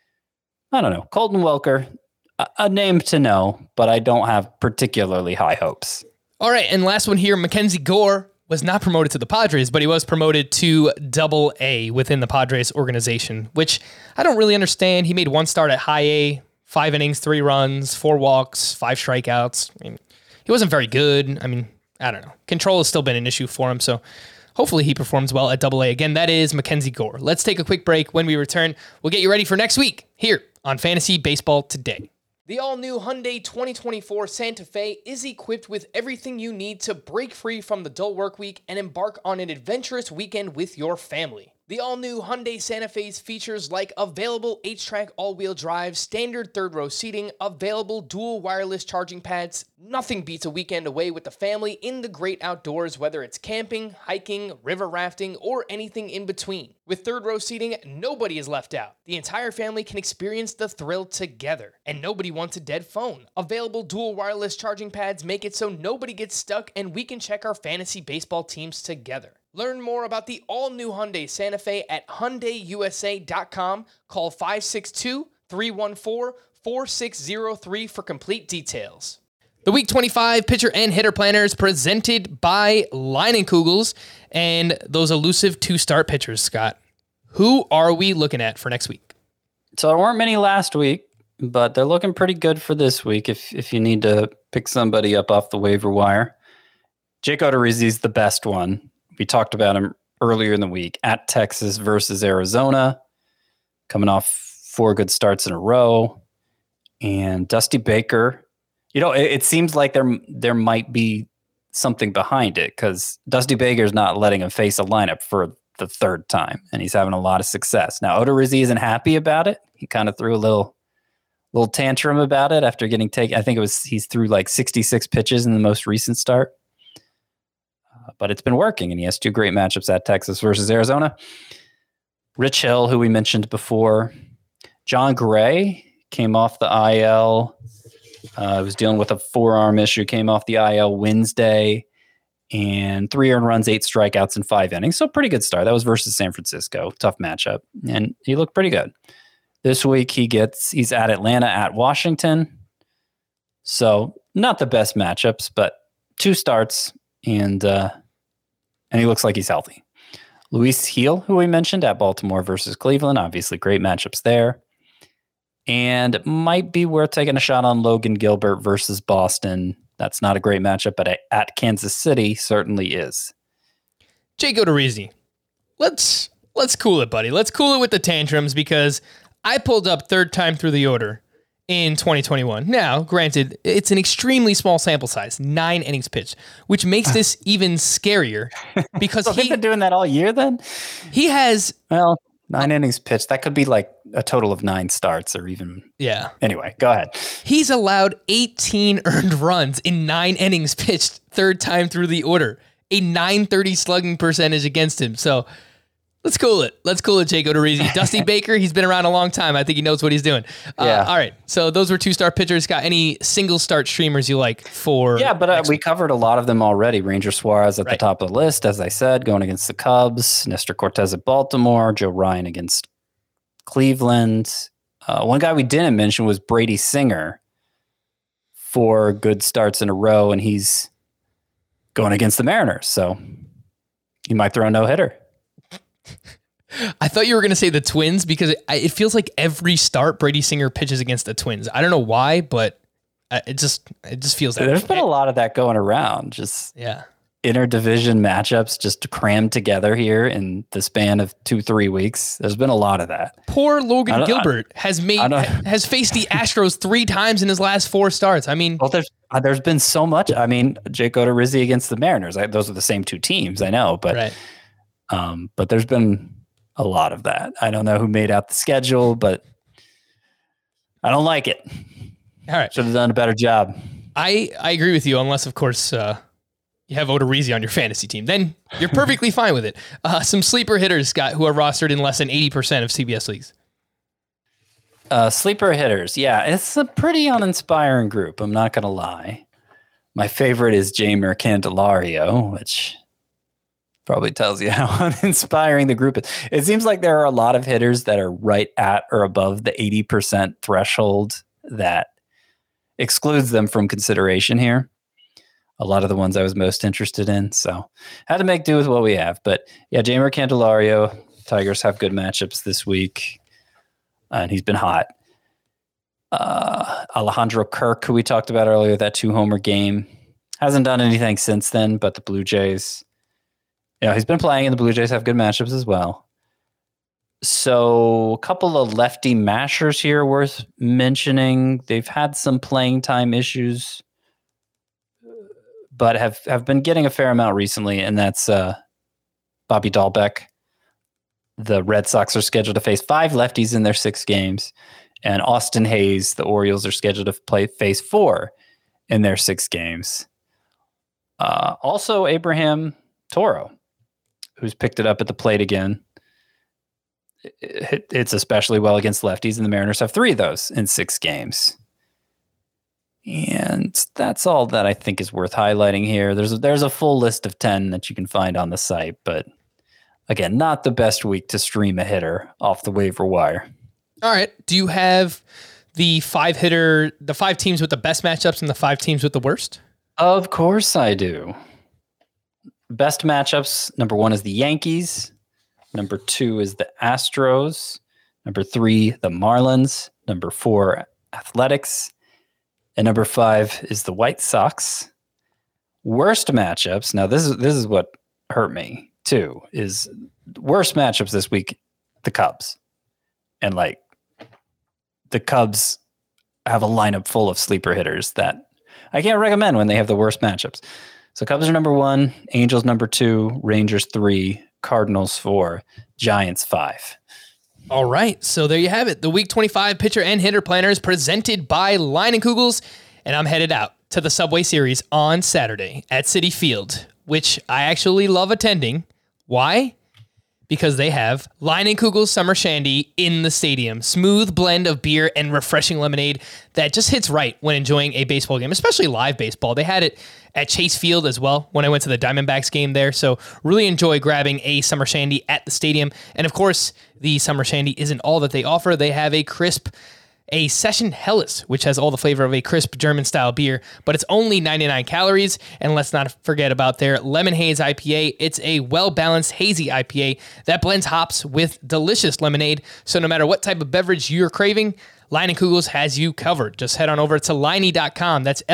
[SPEAKER 3] I don't know. Colton Welker, a name to know, but I don't have particularly high hopes.
[SPEAKER 2] All right, and last one here, Mackenzie Gore was not promoted to the Padres, but he was promoted to Double-A within the Padres organization, which I don't really understand. He made one start at High A 5 innings, 3 runs, 4 walks, 5 strikeouts. I mean, he wasn't very good. I mean, I don't know. Control has still been an issue for him, so hopefully he performs well at AA. Again, that is Mackenzie Gore. Let's take a quick break. When we return, we'll get you ready for next week here on Fantasy Baseball Today. The all-new Hyundai 2024 Santa Fe is equipped with everything you need to break free from the dull work week and embark on an adventurous weekend with your family. The all-new Hyundai Santa Fe's features like available H-Track all-wheel drive, standard third-row seating, available dual wireless charging pads. Nothing beats a weekend away with the family in the great outdoors, whether it's camping, hiking, river rafting, or anything in between. With third-row seating, nobody is left out. The entire family can experience the thrill together, and nobody wants a dead phone. Available dual wireless charging pads make it so nobody gets stuck, and we can check our fantasy baseball teams together. Learn more about the all-new Hyundai Santa Fe at HyundaiUSA.com. Call 562-314-4603 for complete details. The Week 25 pitcher and hitter planners presented by Leinenkugels and those elusive 2-start pitchers, Scott. Who are we looking at for next week?
[SPEAKER 3] So there weren't many last week, but they're looking pretty good for this week if you need to pick somebody up off the waiver wire. Jake Odorizzi is the best one. We talked about him earlier in the week at Texas versus Arizona, coming off 4 good starts in a row. And Dusty Baker, it seems like there might be something behind it because Dusty Baker's not letting him face a lineup for the 3rd time, and he's having a lot of success. Now, Odorizzi isn't happy about it. He kind of threw a little tantrum about it after getting taken. I think he's threw like 66 pitches in the most recent start. But it's been working, and he has 2 great matchups at Texas versus Arizona. Rich Hill, who we mentioned before. John Gray came off the IL. Was dealing with a forearm issue, came off the IL Wednesday, and 3 earned runs, 8 strikeouts in 5 innings. So pretty good start. That was versus San Francisco. Tough matchup, and he looked pretty good. This week he's at Atlanta, at Washington. So not the best matchups, but 2 starts. And he looks like he's healthy. Luis Heel, who we mentioned, at Baltimore versus Cleveland. Obviously, great matchups there. And it might be worth taking a shot on Logan Gilbert versus Boston. That's not a great matchup, but at Kansas City certainly is.
[SPEAKER 2] Jake Odorizzi. Let's cool it, buddy. Let's cool it with the tantrums because I pulled up 3rd time through the order in 2021. Now, granted, it's an extremely small sample size, 9 innings pitched, which makes this even scarier because
[SPEAKER 3] He's been doing that all year then?
[SPEAKER 2] He has...
[SPEAKER 3] Well, 9 innings pitched. That could be like a total of 9 starts or even...
[SPEAKER 2] Yeah.
[SPEAKER 3] Anyway, go ahead.
[SPEAKER 2] He's allowed 18 earned runs in 9 innings pitched 3rd time through the order, a .930 slugging percentage against him. So... Let's cool it, Jake Odorizzi. Dusty Baker, he's been around a long time. I think he knows what he's doing.
[SPEAKER 3] Yeah.
[SPEAKER 2] All right, so those were 2-start pitchers. Got any single-start streamers you like for...
[SPEAKER 3] Yeah, but we covered a lot of them already. Ranger Suarez at the top of the list, as I said, going against the Cubs. Nestor Cortez at Baltimore. Joe Ryan against Cleveland. One guy we didn't mention was Brady Singer. 4 good starts in a row, and he's going against the Mariners. So he might throw a no-hitter.
[SPEAKER 2] I thought you were going to say the Twins because it feels like every start Brady Singer pitches against the Twins. I don't know why, but it just feels that.
[SPEAKER 3] There's been a lot of that going around. Just interdivision matchups just crammed together here in the span of 2-3 weeks. There's been a lot of that.
[SPEAKER 2] Poor Logan Gilbert has faced the Astros 3 times in his last 4 starts. I mean,
[SPEAKER 3] there's been so much. I mean, Jake Odorizzi against the Mariners. Those are the same 2 teams, I know, but.
[SPEAKER 2] Right.
[SPEAKER 3] But there's been a lot of that. I don't know who made out the schedule, but I don't like it.
[SPEAKER 2] All right.
[SPEAKER 3] Should have done a better job.
[SPEAKER 2] I agree with you, unless, of course, you have Odorizzi on your fantasy team. Then you're perfectly fine with it. Some sleeper hitters, Scott, who are rostered in less than 80% of CBS leagues.
[SPEAKER 3] Sleeper hitters. Yeah, it's a pretty uninspiring group. I'm not going to lie. My favorite is Jeimer Candelario, which... probably tells you how uninspiring the group is. It seems like there are a lot of hitters that are right at or above the 80% threshold that excludes them from consideration here. A lot of the ones I was most interested in. So had to make do with what we have. But yeah, Jeimer Candelario, Tigers have good matchups this week. And he's been hot. Alejandro Kirk, who we talked about earlier, that 2-homer game. Hasn't done anything since then, but the Blue Jays, he's been playing, and the Blue Jays have good matchups as well. So a couple of lefty mashers here worth mentioning. They've had some playing time issues, but have been getting a fair amount recently, and that's Bobby Dahlbeck. The Red Sox are scheduled to face 5 lefties in their 6 games, and Austin Hayes, the Orioles, are scheduled to face 4 in their 6 games. Also, Abraham Toro, who's picked it up at the plate again. It's especially well against lefties, and the Mariners have 3 of those in 6 games. And that's all that I think is worth highlighting here. There's a full list of 10 that you can find on the site, but again, not the best week to stream a hitter off the waiver wire.
[SPEAKER 2] All right. Do you have the 5 teams with the best matchups and the 5 teams with the worst?
[SPEAKER 3] Of course I do. Best matchups, number 1 is the Yankees. Number 2 is the Astros. Number 3, the Marlins. Number 4, Athletics. And number 5 is the White Sox. Worst matchups. Now, this is what hurt me, too, is worst matchups this week, the Cubs. And, the Cubs have a lineup full of sleeper hitters that I can't recommend when they have the worst matchups. So Cubs are number 1, Angels number 2, Rangers 3, Cardinals 4, Giants 5.
[SPEAKER 2] All right, so there you have it. The Week 25 pitcher and hitter planners presented by Leinenkugels, and I'm headed out to the Subway Series on Saturday at Citi Field, which I actually love attending. Why? Because they have Leinenkugels Summer Shandy in the stadium. Smooth blend of beer and refreshing lemonade that just hits right when enjoying a baseball game, especially live baseball. They had it at Chase Field as well when I went to the Diamondbacks game there. So really enjoy grabbing a Summer Shandy at the stadium. And of course, the Summer Shandy isn't all that they offer. They have a Session Helles, which has all the flavor of a crisp German-style beer, but it's only 99 calories. And let's not forget about their Lemon Haze IPA. It's a well-balanced, hazy IPA that blends hops with delicious lemonade. So no matter what type of beverage you're craving, Leinenkugels has you covered. Just head on over to Leine.com. That's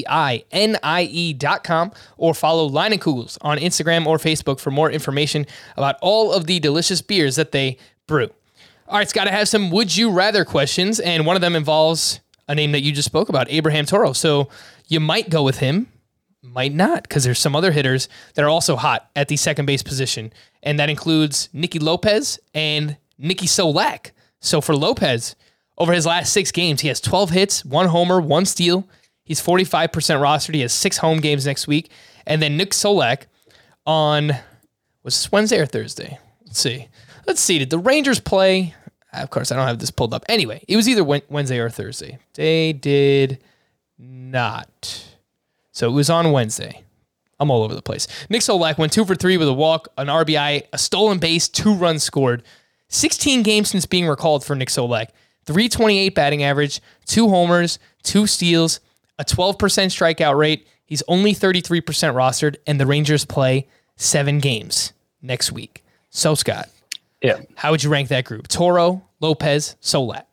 [SPEAKER 2] LEINIE.com, or follow Leinenkugels on Instagram or Facebook for more information about all of the delicious beers that they brew. All right, it's got to have some would you rather questions, and one of them involves a name that you just spoke about, Abraham Toro. So you might go with him, might not, because there's some other hitters that are also hot at the second base position, and that includes Nicky Lopez and Nicky Solak. So for Lopez, over his last 6 games, he has 12 hits, 1 homer, 1 steal. He's 45% rostered. He has 6 home games next week. And then Nick Solak was this Wednesday or Thursday? Let's see. Did the Rangers play? Of course, I don't have this pulled up. Anyway, it was either Wednesday or Thursday. They did not. So it was on Wednesday. I'm all over the place. Nick Solak went 2 for 3 with a walk, an RBI, a stolen base, 2 runs scored. 16 games since being recalled for Nick Solak. 328 batting average, 2 homers, 2 steals, a 12% strikeout rate. He's only 33% rostered, and the Rangers play 7 games next week. So, Scott, how would you rank that group? Toro, Lopez, Solak.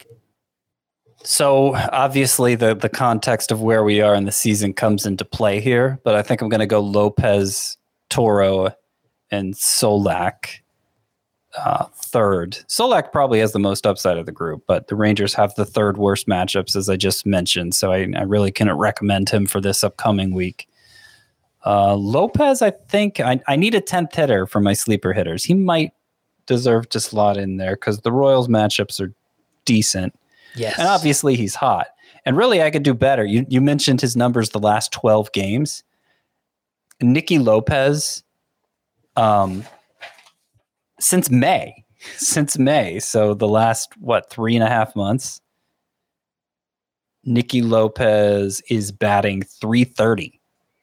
[SPEAKER 3] So, obviously, the context of where we are in the season comes into play here, but I think I'm going to go Lopez, Toro, and Solak. Third. Solak probably has the most upside of the group, but the Rangers have the 3rd worst matchups, as I just mentioned, so I really couldn't recommend him for this upcoming week. Lopez, I think I need a 10th hitter for my sleeper hitters. He might deserve to slot in there because the Royals matchups are decent.
[SPEAKER 2] Yes.
[SPEAKER 3] And obviously he's hot. And really, I could do better. You mentioned his numbers the last 12 games. Nicky Lopez, since May, so the last, 3.5 months, Nicky Lopez is batting .330.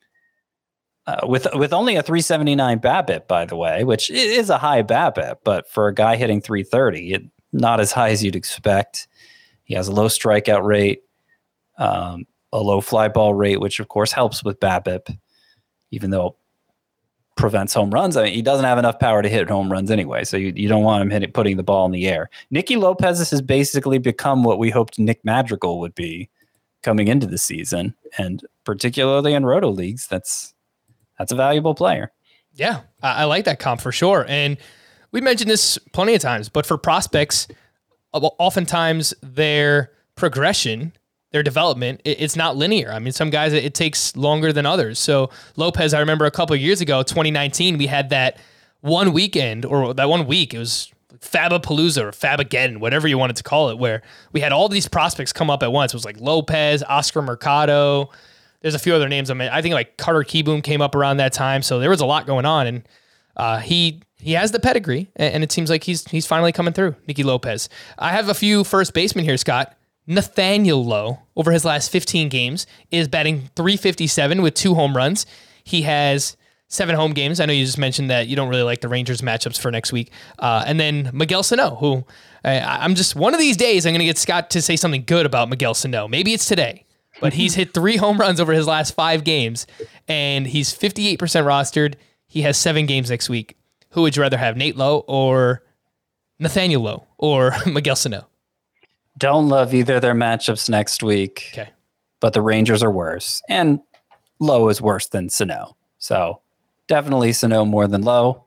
[SPEAKER 3] With only a .379 BABIP, by the way, which is a high BABIP, but for a guy hitting .330, not as high as you'd expect. He has a low strikeout rate, a low fly ball rate, which of course helps with BABIP, even though prevents home runs. I mean, he doesn't have enough power to hit home runs anyway, so you don't want him putting the ball in the air. Nicky Lopez has basically become what we hoped Nick Madrigal would be coming into the season, and particularly in roto leagues, that's a valuable player.
[SPEAKER 2] Yeah, I like that comp for sure. And we mentioned this plenty of times, but for prospects, oftentimes their progression, their development, it's not linear. I mean, some guys, it takes longer than others. So Lopez, I remember a couple of years ago, 2019, we had that one weekend, or that 1 week, it was Fabapalooza or Fabageddon, whatever you wanted to call it, where we had all these prospects come up at once. It was like Lopez, Oscar Mercado. There's a few other names. I mean, I think like Carter Kieboom came up around that time. So there was a lot going on, and he has the pedigree, and it seems like he's finally coming through, Nicky Lopez. I have a few first basemen here, Scott. Nathaniel Lowe, over his last 15 games, is batting .357 with 2 home runs. He has 7 home games. I know you just mentioned that you don't really like the Rangers matchups for next week. And then Miguel Sano, who I'm just, one of these days, I'm going to get Scott to say something good about Miguel Sano. Maybe it's today, but he's hit 3 home runs over his last 5 games, and he's 58% rostered. He has 7 games next week. Who would you rather have, Nate Lowe or Nathaniel Lowe or Miguel Sano?
[SPEAKER 3] Don't love either of their matchups next week.
[SPEAKER 2] Okay.
[SPEAKER 3] But the Rangers are worse, and Lowe is worse than Sano. So definitely Sano more than Lowe.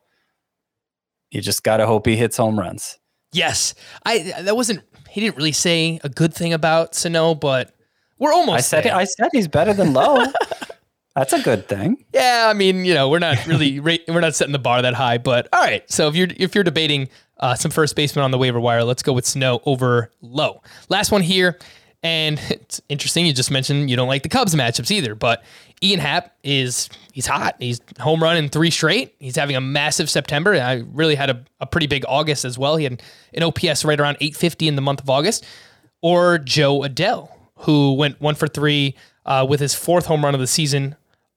[SPEAKER 3] You just got to hope he hits home runs.
[SPEAKER 2] Yes. He didn't really say a good thing about Sano, but we're almost there.
[SPEAKER 3] I said he's better than Lowe. That's a good thing.
[SPEAKER 2] Yeah, I mean, we're not really we're not setting the bar that high, but all right. So if you're debating some first baseman on the waiver wire, let's go with Sano over Lowe. Last one here, and it's interesting. You just mentioned you don't like the Cubs matchups either, but Ian Happ he's hot. He's home run in 3 straight. He's having a massive September. I really had a pretty big August as well. He had an OPS right around 850 in the month of August. Or Joe Adell, who went 1 for 3 with his 4th home run of the season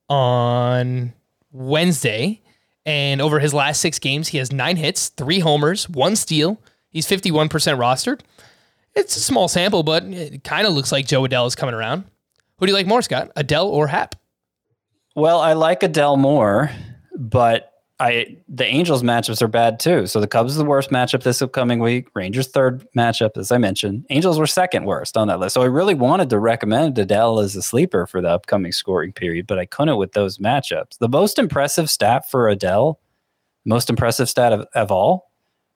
[SPEAKER 2] on Wednesday, and over his last 6 games, he has 9 hits, 3 homers, 1 steal. He's 51% rostered. It's a small sample, but it kind of looks like Joe Adell is coming around. Who do you like more, Scott? Adell or Happ?
[SPEAKER 3] Well, I like Adell more, but the Angels matchups are bad too. So the Cubs are the worst matchup this upcoming week. Rangers 3rd matchup, as I mentioned. Angels were 2nd worst on that list. So I really wanted to recommend Adell as a sleeper for the upcoming scoring period, but I couldn't with those matchups. The most impressive stat for Adell, most impressive stat of all,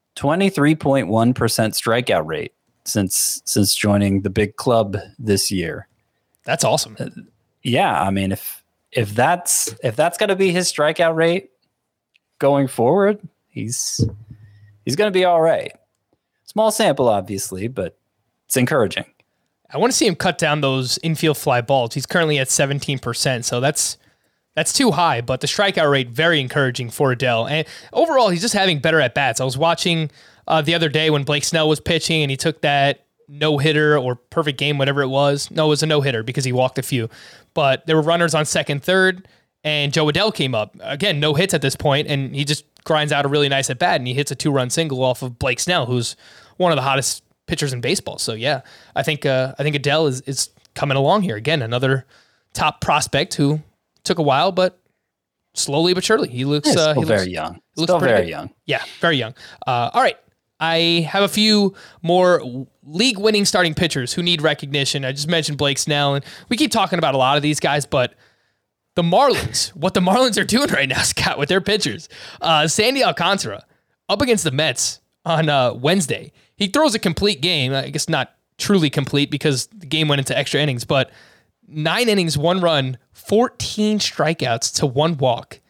[SPEAKER 3] 23.1% strikeout rate since joining the big club this year. That's awesome. Yeah, I mean, if that's going to be his strikeout rate going forward, he's going to be all right. Small sample, obviously, but it's encouraging.
[SPEAKER 2] I want to see him cut down those infield fly balls. He's currently at 17%, so that's too high, but the strikeout rate, very encouraging for Adell. And overall, he's just having better at-bats. I was watching the other day when Blake Snell was pitching, and he took that no-hitter or perfect game, whatever it was. No, it was a no-hitter because he walked a few. But there were runners on 2nd, 3rd, and Joe Adell came up. Again, no hits at this point, and he just grinds out a really nice at-bat, and he hits a 2-run single off of Blake Snell, who's one of the hottest pitchers in baseball. So, yeah, I think Adell is coming along here. Again, another top prospect who took a while, but slowly but surely. He looks
[SPEAKER 3] very young. Still very young.
[SPEAKER 2] Yeah, very young. All right. I have a few more league-winning starting pitchers who need recognition. I just mentioned Blake Snell, and we keep talking about a lot of these guys, but the Marlins, what the Marlins are doing right now, Scott, with their pitchers. Sandy Alcantara up against the Mets on Wednesday. He throws a complete game. I guess not truly complete because the game went into extra innings, but 9 innings, 1 run, 14 strikeouts to 1 walk,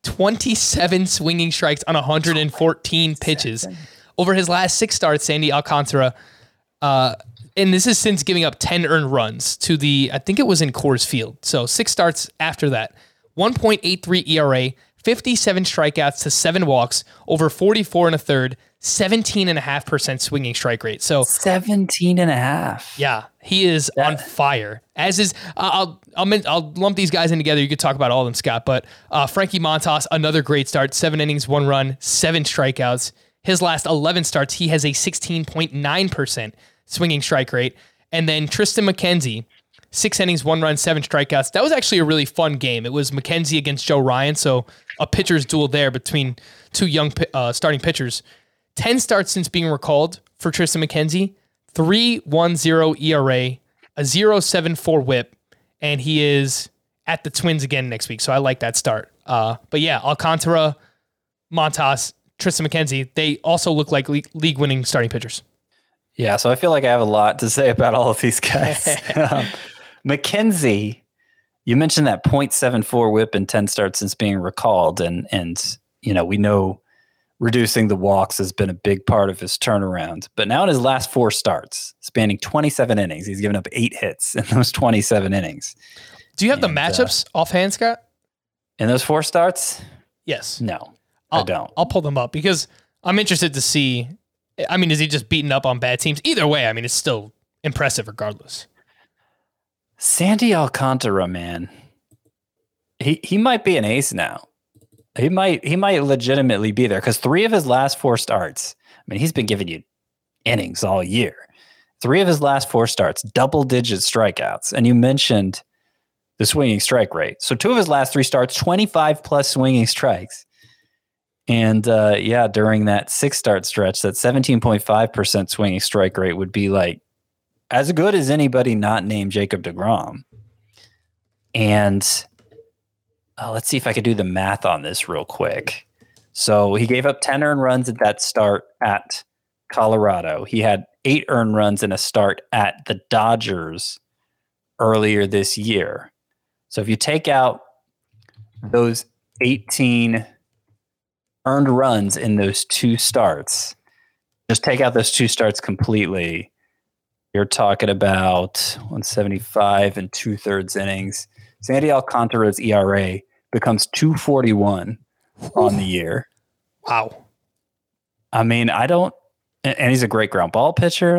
[SPEAKER 2] 27 swinging strikes on 114 pitches. Over his last 6 starts, Sandy Alcantara, and this is since giving up 10 earned runs to I think it was in Coors Field. So 6 starts after that, 1.83 ERA, 57 strikeouts to 7 walks, over 44 1/3, 17.5% swinging strike rate. So
[SPEAKER 3] 17.5.
[SPEAKER 2] Yeah, he is on fire. As is, I'll lump these guys in together. You could talk about all of them, Scott. But Frankie Montas, another great start, 7 innings, 1 run, 7 strikeouts. His last 11 starts, he has a 16.9% swinging strike rate. And then Tristan McKenzie, 6 innings, 1 run, 7 strikeouts. That was actually a really fun game. It was McKenzie against Joe Ryan, so a pitcher's duel there between two young starting pitchers. 10 starts since being recalled for Tristan McKenzie, 3.10 ERA, a 0.74 whip, and he is at the Twins again next week, so I like that start. But yeah, Alcantara, Montas, Tristan McKenzie, they also look like league-winning starting pitchers.
[SPEAKER 3] Yeah, so I feel like I have a lot to say about all of these guys. McKenzie, you mentioned that .74 whip in 10 starts since being recalled, and we know reducing the walks has been a big part of his turnaround. But now in his last 4 starts, spanning 27 innings, he's given up 8 hits in those 27 innings.
[SPEAKER 2] Do you have the matchups offhand, Scott?
[SPEAKER 3] In those 4 starts?
[SPEAKER 2] Yes.
[SPEAKER 3] No, I don't.
[SPEAKER 2] I'll pull them up because I'm interested to see. I mean, is he just beating up on bad teams? Either way, I mean, it's still impressive regardless.
[SPEAKER 3] Sandy Alcantara, man, he might be an ace now. He might legitimately be there because 3 of his last 4 starts. I mean, he's been giving you innings all year. 3 of his last 4 starts, double-digit strikeouts, and you mentioned the swinging strike rate. So 2 of his last 3 starts, 25+ swinging strikes, and during that 6-start stretch, that 17.5% swinging strike rate would be like as good as anybody not named Jacob deGrom. And let's see if I could do the math on this real quick. So he gave up 10 earned runs at that start at Colorado. He had 8 earned runs in a start at the Dodgers earlier this year. So if you take out those 18 earned runs in those 2 starts, just take out those 2 starts completely, you're talking about 175 and 2/3 innings. Sandy Alcantara's ERA becomes 2.41 on the year.
[SPEAKER 2] Wow.
[SPEAKER 3] I mean, and he's a great ground ball pitcher.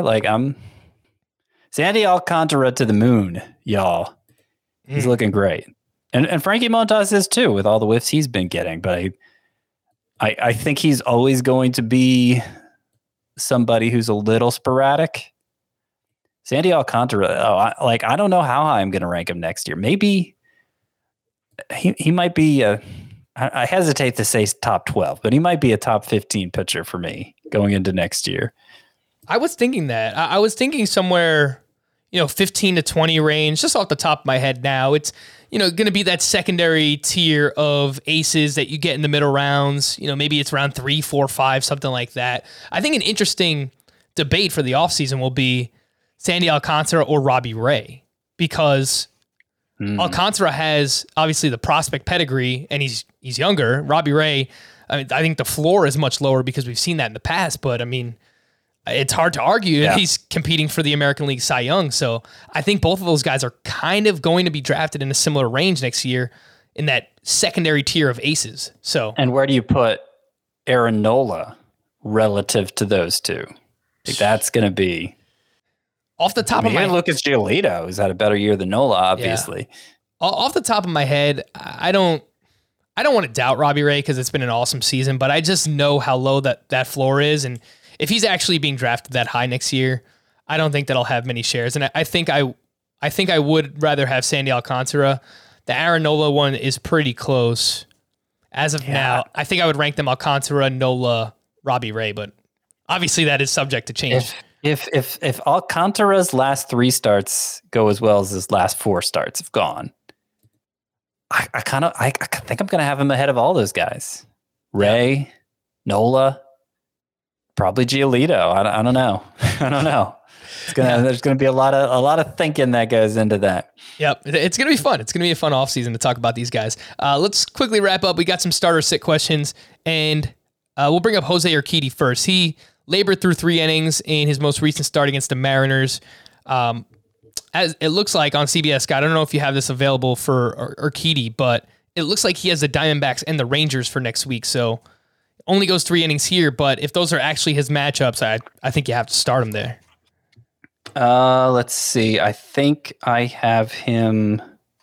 [SPEAKER 3] Sandy Alcantara to the moon, y'all. He's looking great. And Frankie Montas is too, with all the whiffs he's been getting. But I think he's always going to be somebody who's a little sporadic. Sandy Alcantara, I don't know how high I'm going to rank him next year. Maybe he might be I hesitate to say top 12, but he might be a top 15 pitcher for me going into next year.
[SPEAKER 2] I was thinking that. I was thinking somewhere, 15 to 20 range, just off the top of my head now. It's, going to be that secondary tier of aces that you get in the middle rounds. Maybe it's round 3, 4, 5, something like that. I think an interesting debate for the offseason will be Sandy Alcantara or Robbie Ray, because Alcantara has obviously the prospect pedigree and he's younger. Robbie Ray, I think the floor is much lower because we've seen that in the past, but I mean, it's hard to argue that he's competing for the American League Cy Young. So I think both of those guys are kind of going to be drafted in a similar range next year in that secondary tier of aces. So,
[SPEAKER 3] and where do you put Aaron Nola relative to those two? That's going to be
[SPEAKER 2] off the top of my head.
[SPEAKER 3] Lucas Giolito has had a better year than Nola, obviously.
[SPEAKER 2] Yeah. Off the top of my head, I don't want to doubt Robbie Ray because it's been an awesome season, but I just know how low that floor is. And if he's actually being drafted that high next year, I don't think that I'll have many shares. And I think I would rather have Sandy Alcantara. The Aaron Nola one is pretty close. As of now, I think I would rank them Alcantara, Nola, Robbie Ray, but obviously that is subject to change.
[SPEAKER 3] If Alcantara's last 3 starts go as well as his last 4 starts have gone, I think I'm going to have him ahead of all those guys. Ray, Nola, probably Giolito. I don't know. I don't know. There's going to be a lot of thinking that goes into that.
[SPEAKER 2] Yep. It's going to be fun. It's going to be a fun offseason to talk about these guys. Let's quickly wrap up. We got some starter sit questions, and we'll bring up Jose Urquidy first. He labored through 3 innings in his most recent start against the Mariners. As it looks like on CBS, Scott, I don't know if you have this available for Urquidy, but it looks like he has the Diamondbacks and the Rangers for next week. So only goes 3 innings here, but if those are actually his matchups, I think you have to start him there.
[SPEAKER 3] Let's see. I think I have him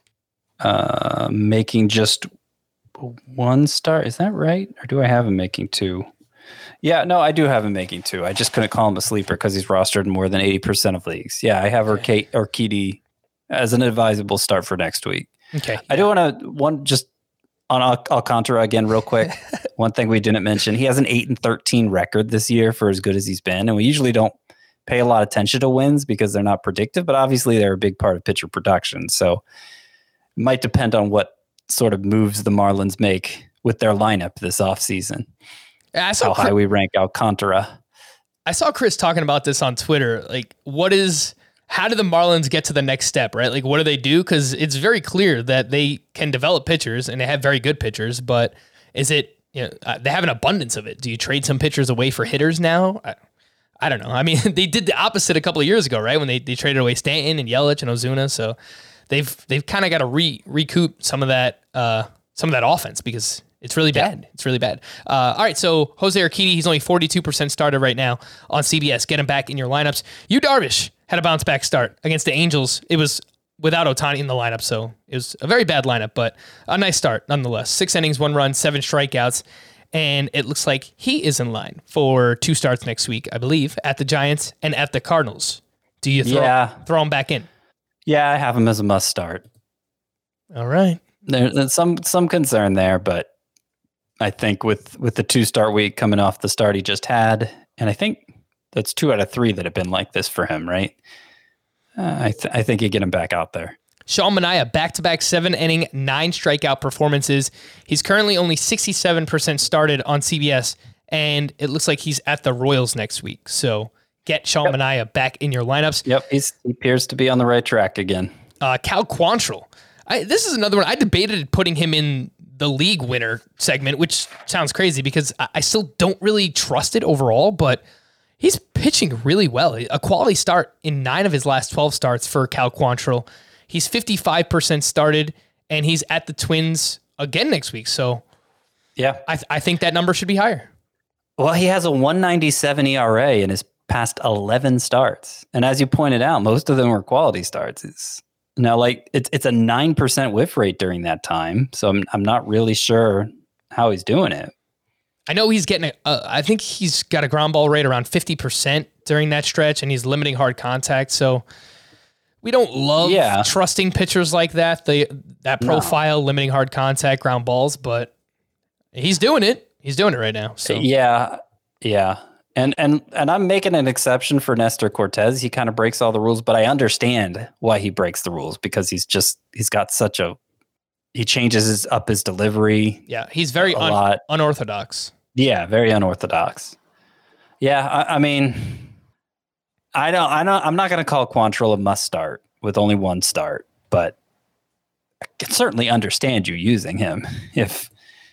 [SPEAKER 3] making just 1 start. Is that right? Or do I have him making 2? Yeah, no, I do have him making 2. I just couldn't call him a sleeper because he's rostered in more than 80% of leagues. Yeah, I have Urquidy as an advisable start for next week.
[SPEAKER 2] Okay.
[SPEAKER 3] I do want to just on Alcantara again real quick. One thing we didn't mention, he has an 8-13 record this year for as good as he's been. And we usually don't pay a lot of attention to wins because they're not predictive, but obviously they're a big part of pitcher production. So it might depend on what sort of moves the Marlins make with their lineup this offseason. How high we rank Alcantara.
[SPEAKER 2] I saw Chris talking about this on Twitter. Like, how do the Marlins get to the next step, right? Like, what do they do? Because it's very clear that they can develop pitchers and they have very good pitchers, but is it, they have an abundance of it. Do you trade some pitchers away for hitters now? I don't know. I mean, they did the opposite a couple of years ago, right? When they traded away Stanton and Yelich and Ozuna. So they've kind of got to recoup some of that offense because it's really bad. It's really bad. All right, so Jose Urquidy, he's only 42% started right now on CBS. Get him back in your lineups. Yu Darvish had a bounce back start against the Angels. It was without Ohtani in the lineup, so it was a very bad lineup, but a nice start nonetheless. 6 innings, 1 run, 7 strikeouts, and it looks like he is in line for 2 starts next week, I believe, at the Giants and at the Cardinals. Do you throw him back in?
[SPEAKER 3] Yeah, I have him as a must start.
[SPEAKER 2] All right.
[SPEAKER 3] There's some concern there, but I think with the 2-start week coming off the start he just had, and I think that's 2 out of 3 that have been like this for him, right? I think you get him back out there.
[SPEAKER 2] Sean Manaea, back-to-back 7-inning, 9 strikeout performances. He's currently only 67% started on CBS, and it looks like he's at the Royals next week. So get Sean Manaea back in your lineups.
[SPEAKER 3] Yep, he appears to be on the right track again.
[SPEAKER 2] Cal Quantrill. This is another one. I debated putting him in the league winner segment, which sounds crazy because I still don't really trust it overall, but he's pitching really well. A quality start in 9 of his last 12 starts for Cal Quantrill. He's 55% started, and he's at the Twins again next week. So
[SPEAKER 3] yeah,
[SPEAKER 2] I think that number should be higher.
[SPEAKER 3] Well, he has a 1.97 ERA in his past 11 starts. And as you pointed out, most of them were quality starts. It's a 9% whiff rate during that time. So I'm not really sure how he's doing it.
[SPEAKER 2] I know he's getting I think he's got a ground ball rate around 50% during that stretch, and he's limiting hard contact. So we don't love trusting pitchers like that. That profile, limiting hard contact, ground balls, but he's doing it. He's doing it right now. So
[SPEAKER 3] yeah. And I'm making an exception for Nestor Cortez. He kind of breaks all the rules, but I understand why he breaks the rules because he's got such he changes up his delivery.
[SPEAKER 2] Yeah, he's very unorthodox.
[SPEAKER 3] Yeah, very unorthodox. Yeah, I mean, I'm not going to call Quantrill a must start with only 1 start, but I can certainly understand you using him if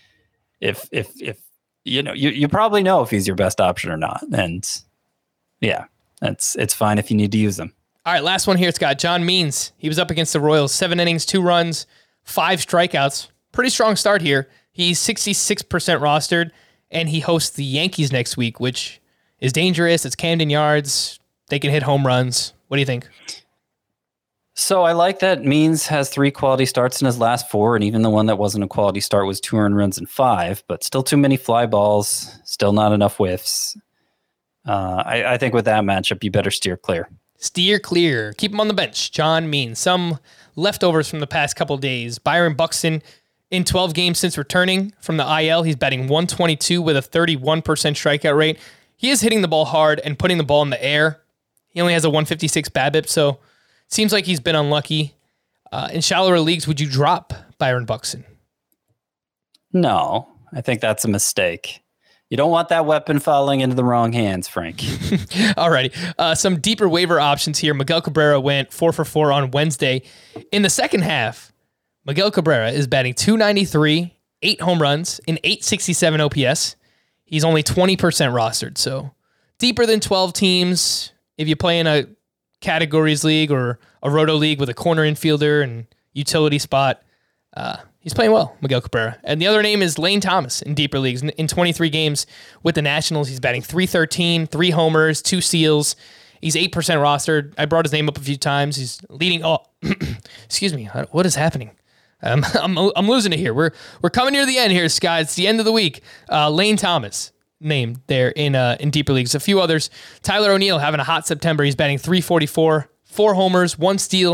[SPEAKER 3] you probably know if he's your best option or not. And yeah, it's fine if you need to use him.
[SPEAKER 2] All right, last one here, Scott. John Means. He was up against the Royals, 7 innings, 2 runs, 5 strikeouts. Pretty strong start here. He's 66% rostered, and he hosts the Yankees next week, which is dangerous. It's Camden Yards. They can hit home runs. What do you think?
[SPEAKER 3] So I like that Means has 3 quality starts in his last 4, and even the one that wasn't a quality start was 2 earned runs and 5, but still too many fly balls, still not enough whiffs. I think with that matchup, you better steer clear. Steer clear.
[SPEAKER 2] Keep him on the bench. John Means. Some leftovers from the past couple of days. Byron Buxton in 12 games since returning from the IL. He's batting .122 with a 31% strikeout rate. He is hitting the ball hard and putting the ball in the air. He only has a .156 BABIP, so seems like he's been unlucky. In shallower leagues, would you drop Byron Buxton?
[SPEAKER 3] No, I think that's a mistake. You don't want that weapon falling into the wrong hands, Frank.
[SPEAKER 2] Alrighty. Some deeper waiver options here. Miguel Cabrera went 4 for 4 on Wednesday. In the second half, Miguel Cabrera is batting .293, 8 home runs, and .867 OPS. He's only 20% rostered, so deeper than 12 teams. If you play in a categories league or a roto league with a corner infielder and utility spot, he's playing well, Miguel Cabrera. And the other name is Lane Thomas in deeper leagues. In 23 games with the Nationals, he's batting .313, 3 homers, 2 steals. He's 8% rostered. I brought his name up a few times. He's leading all. Excuse me. What is happening? I'm losing it here. We're coming near the end here, Scott. It's the end of the week. Lane Thomas named there in deeper leagues. A few others. Tyler O'Neill having a hot September. He's batting .344, 4 homers, 1 steal,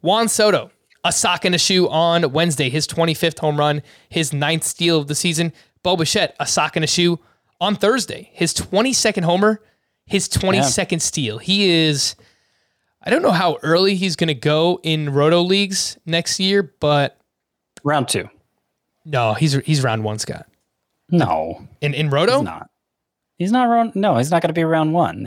[SPEAKER 2] Juan Soto, a sock and a shoe on Wednesday, his 25th home run, his 9th steal of the season. Bo Bichette, a sock and a shoe on Thursday, his 22nd homer, his 22nd steal. He is, I don't know how early he's going to go in Roto leagues next year, but
[SPEAKER 3] round 2.
[SPEAKER 2] No, he's round 1, Scott.
[SPEAKER 3] No.
[SPEAKER 2] In Roto?
[SPEAKER 3] He's not. He's not round. No, he's not going to be round 1.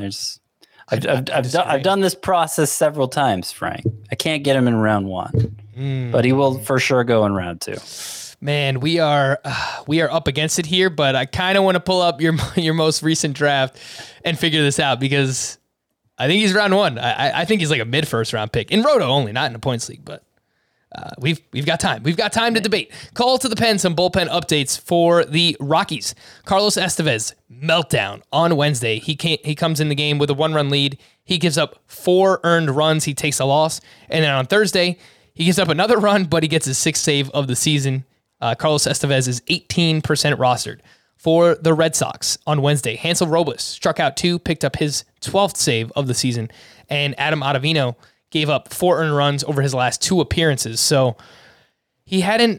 [SPEAKER 3] I've done this process several times, Frank. I can't get him in round 1, but he will for sure go in round 2.
[SPEAKER 2] Man, we are up against it here, but I kind of want to pull up your most recent draft and figure this out because I think he's round 1. I think he's like a mid first round pick in Roto only, not in a points league, but we've got time. We've got time to debate. Call to the pen some bullpen updates for the Rockies. Carlos Estevez, meltdown on Wednesday. He comes in the game with a 1-run lead. He gives up 4 earned runs. He takes a loss. And then on Thursday, he gives up another run, but he gets his 6th save of the season. Carlos Estevez is 18% rostered. For the Red Sox on Wednesday, Hansel Robles struck out 2, picked up his 12th save of the season, and Adam Ottavino gave up 4 earned runs over his last 2 appearances. So he had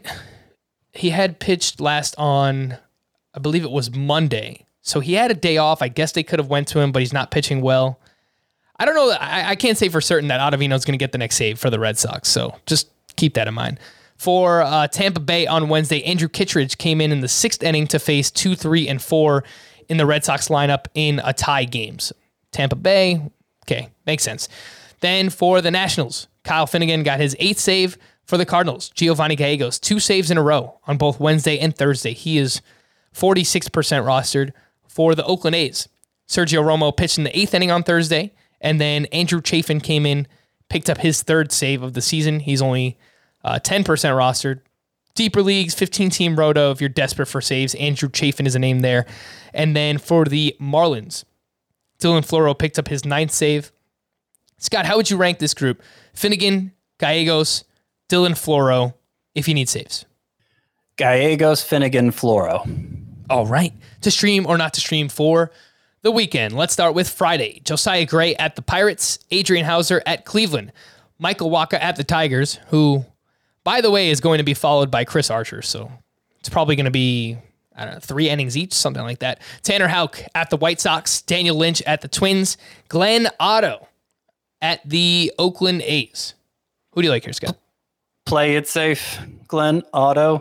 [SPEAKER 2] pitched last on, I believe it was Monday. So he had a day off. I guess they could have went to him, but he's not pitching well. I don't know. I can't say for certain that Ottavino is going to get the next save for the Red Sox. So just keep that in mind. For Tampa Bay on Wednesday, Andrew Kittredge came in the 6th inning to face 2, 3, and 4 in the Red Sox lineup in a tie games. Tampa Bay, okay, makes sense. Then for the Nationals, Kyle Finnegan got his 8th save. For the Cardinals, Giovanni Gallegos, 2 saves in a row on both Wednesday and Thursday. He is 46% rostered. For the Oakland A's, Sergio Romo pitched in the 8th inning on Thursday, and then Andrew Chafin came in, picked up his 3rd save of the season. He's only 10% rostered. Deeper leagues, 15-team roto. If you're desperate for saves, Andrew Chafin is a name there. And then for the Marlins, Dylan Floro picked up his 9th save. Scott, how would you rank this group? Finnegan, Gallegos, Dylan Floro, if you need saves.
[SPEAKER 3] Gallegos, Finnegan, Floro.
[SPEAKER 2] All right. To stream or not to stream for the weekend. Let's start with Friday. Josiah Gray at the Pirates, Adrian Hauser at Cleveland, Michael Wacha at the Tigers, who, by the way, is going to be followed by Chris Archer. So it's probably going to be, 3 innings each, something like that. Tanner Houck at the White Sox, Daniel Lynch at the Twins, Glenn Otto at the Oakland A's. Who do you like here, Scott?
[SPEAKER 3] Play it safe, Glenn Otto.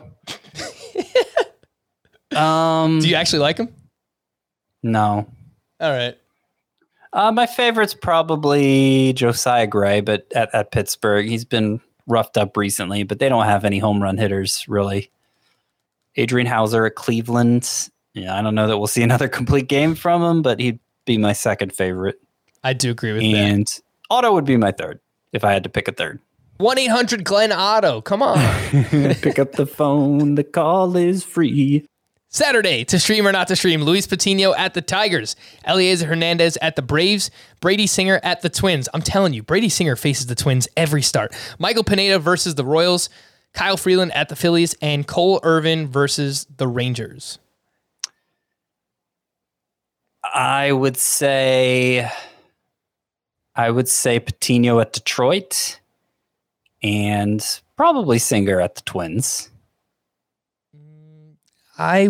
[SPEAKER 2] Do you actually like him?
[SPEAKER 3] No.
[SPEAKER 2] All right.
[SPEAKER 3] My favorite's probably Josiah Gray, but at Pittsburgh, he's been roughed up recently, but they don't have any home run hitters, really. Adrian Hauser at Cleveland. Yeah, I don't know that we'll see another complete game from him, but he'd be my 2nd favorite.
[SPEAKER 2] I do agree with that.
[SPEAKER 3] And Otto would be my 3rd if I had to pick a 3rd.
[SPEAKER 2] 1-800-GLEN Otto. Come on.
[SPEAKER 3] Pick up the phone. The call is free.
[SPEAKER 2] Saturday, to stream or not to stream, Luis Patino at the Tigers, Eliezer Hernandez at the Braves, Brady Singer at the Twins. I'm telling you, Brady Singer faces the Twins every start. Michael Pineda versus the Royals, Kyle Freeland at the Phillies, and Cole Irvin versus the Rangers.
[SPEAKER 3] I would say Patino at Detroit and probably Singer at the Twins.
[SPEAKER 2] I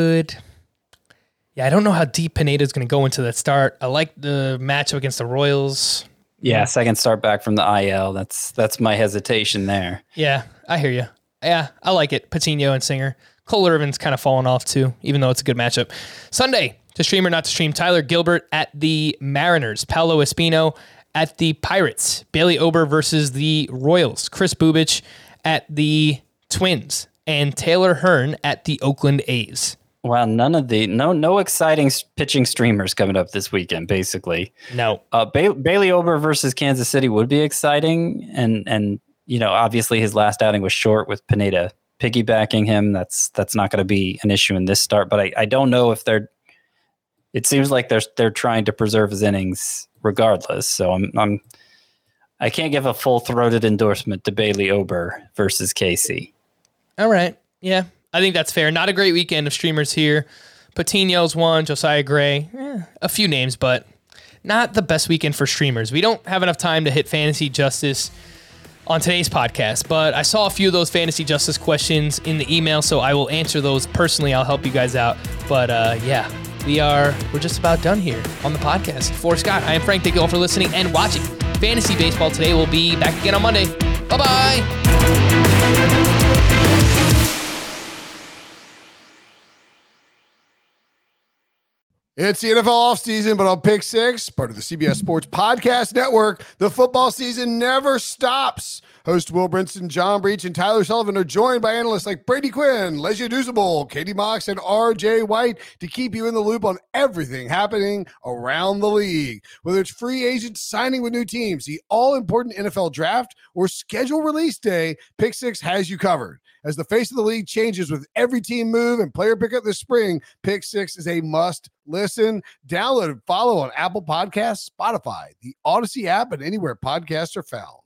[SPEAKER 2] don't know how deep Pineda is going to go into that start. I like the matchup against the Royals.
[SPEAKER 3] Yeah, 2nd start back from the IL. That's my hesitation there.
[SPEAKER 2] Yeah, I hear you. Yeah, I like it. Patino and Singer. Cole Irvin's kind of fallen off too, even though it's a good matchup. Sunday, to stream or not to stream, Tyler Gilbert at the Mariners, Paolo Espino at the Pirates, Bailey Ober versus the Royals, Chris Bubich at the Twins, and Taylor Hearn at the Oakland A's.
[SPEAKER 3] Wow, no exciting pitching streamers coming up this weekend, basically.
[SPEAKER 2] No.
[SPEAKER 3] Bailey Ober versus Kansas City would be exciting, and obviously his last outing was short with Pineda piggybacking him. That's not going to be an issue in this start, but I don't know if it seems like they're trying to preserve his innings regardless. So I can't give a full-throated endorsement to Bailey Ober versus KC.
[SPEAKER 2] All right. Yeah, I think that's fair. Not a great weekend of streamers here. Patino's one, Josiah Gray, a few names, but not the best weekend for streamers. We don't have enough time to hit fantasy justice. on today's podcast, but I saw a few of those fantasy justice questions in the email, so I will answer those personally. I'll help you guys out. But yeah, we're just about done here on the podcast. For Scott, I am Frank. Thank you all for listening and watching Fantasy Baseball today. We'll be back again on Monday. Bye-bye.
[SPEAKER 5] It's the NFL offseason, but on Pick Six, part of the CBS Sports Podcast Network, the football season never stops. Host Will Brinson, John Breach, and Tyler Sullivan are joined by analysts like Brady Quinn, Lesia Dusable, Katie Mox, and RJ White to keep you in the loop on everything happening around the league. Whether it's free agents signing with new teams, the all-important NFL draft, or schedule release day, Pick Six has you covered. As the face of the league changes with every team move and player pickup this spring, Pick Six is a must listen. Download and follow on Apple Podcasts, Spotify, the Odyssey app, and anywhere podcasts are found.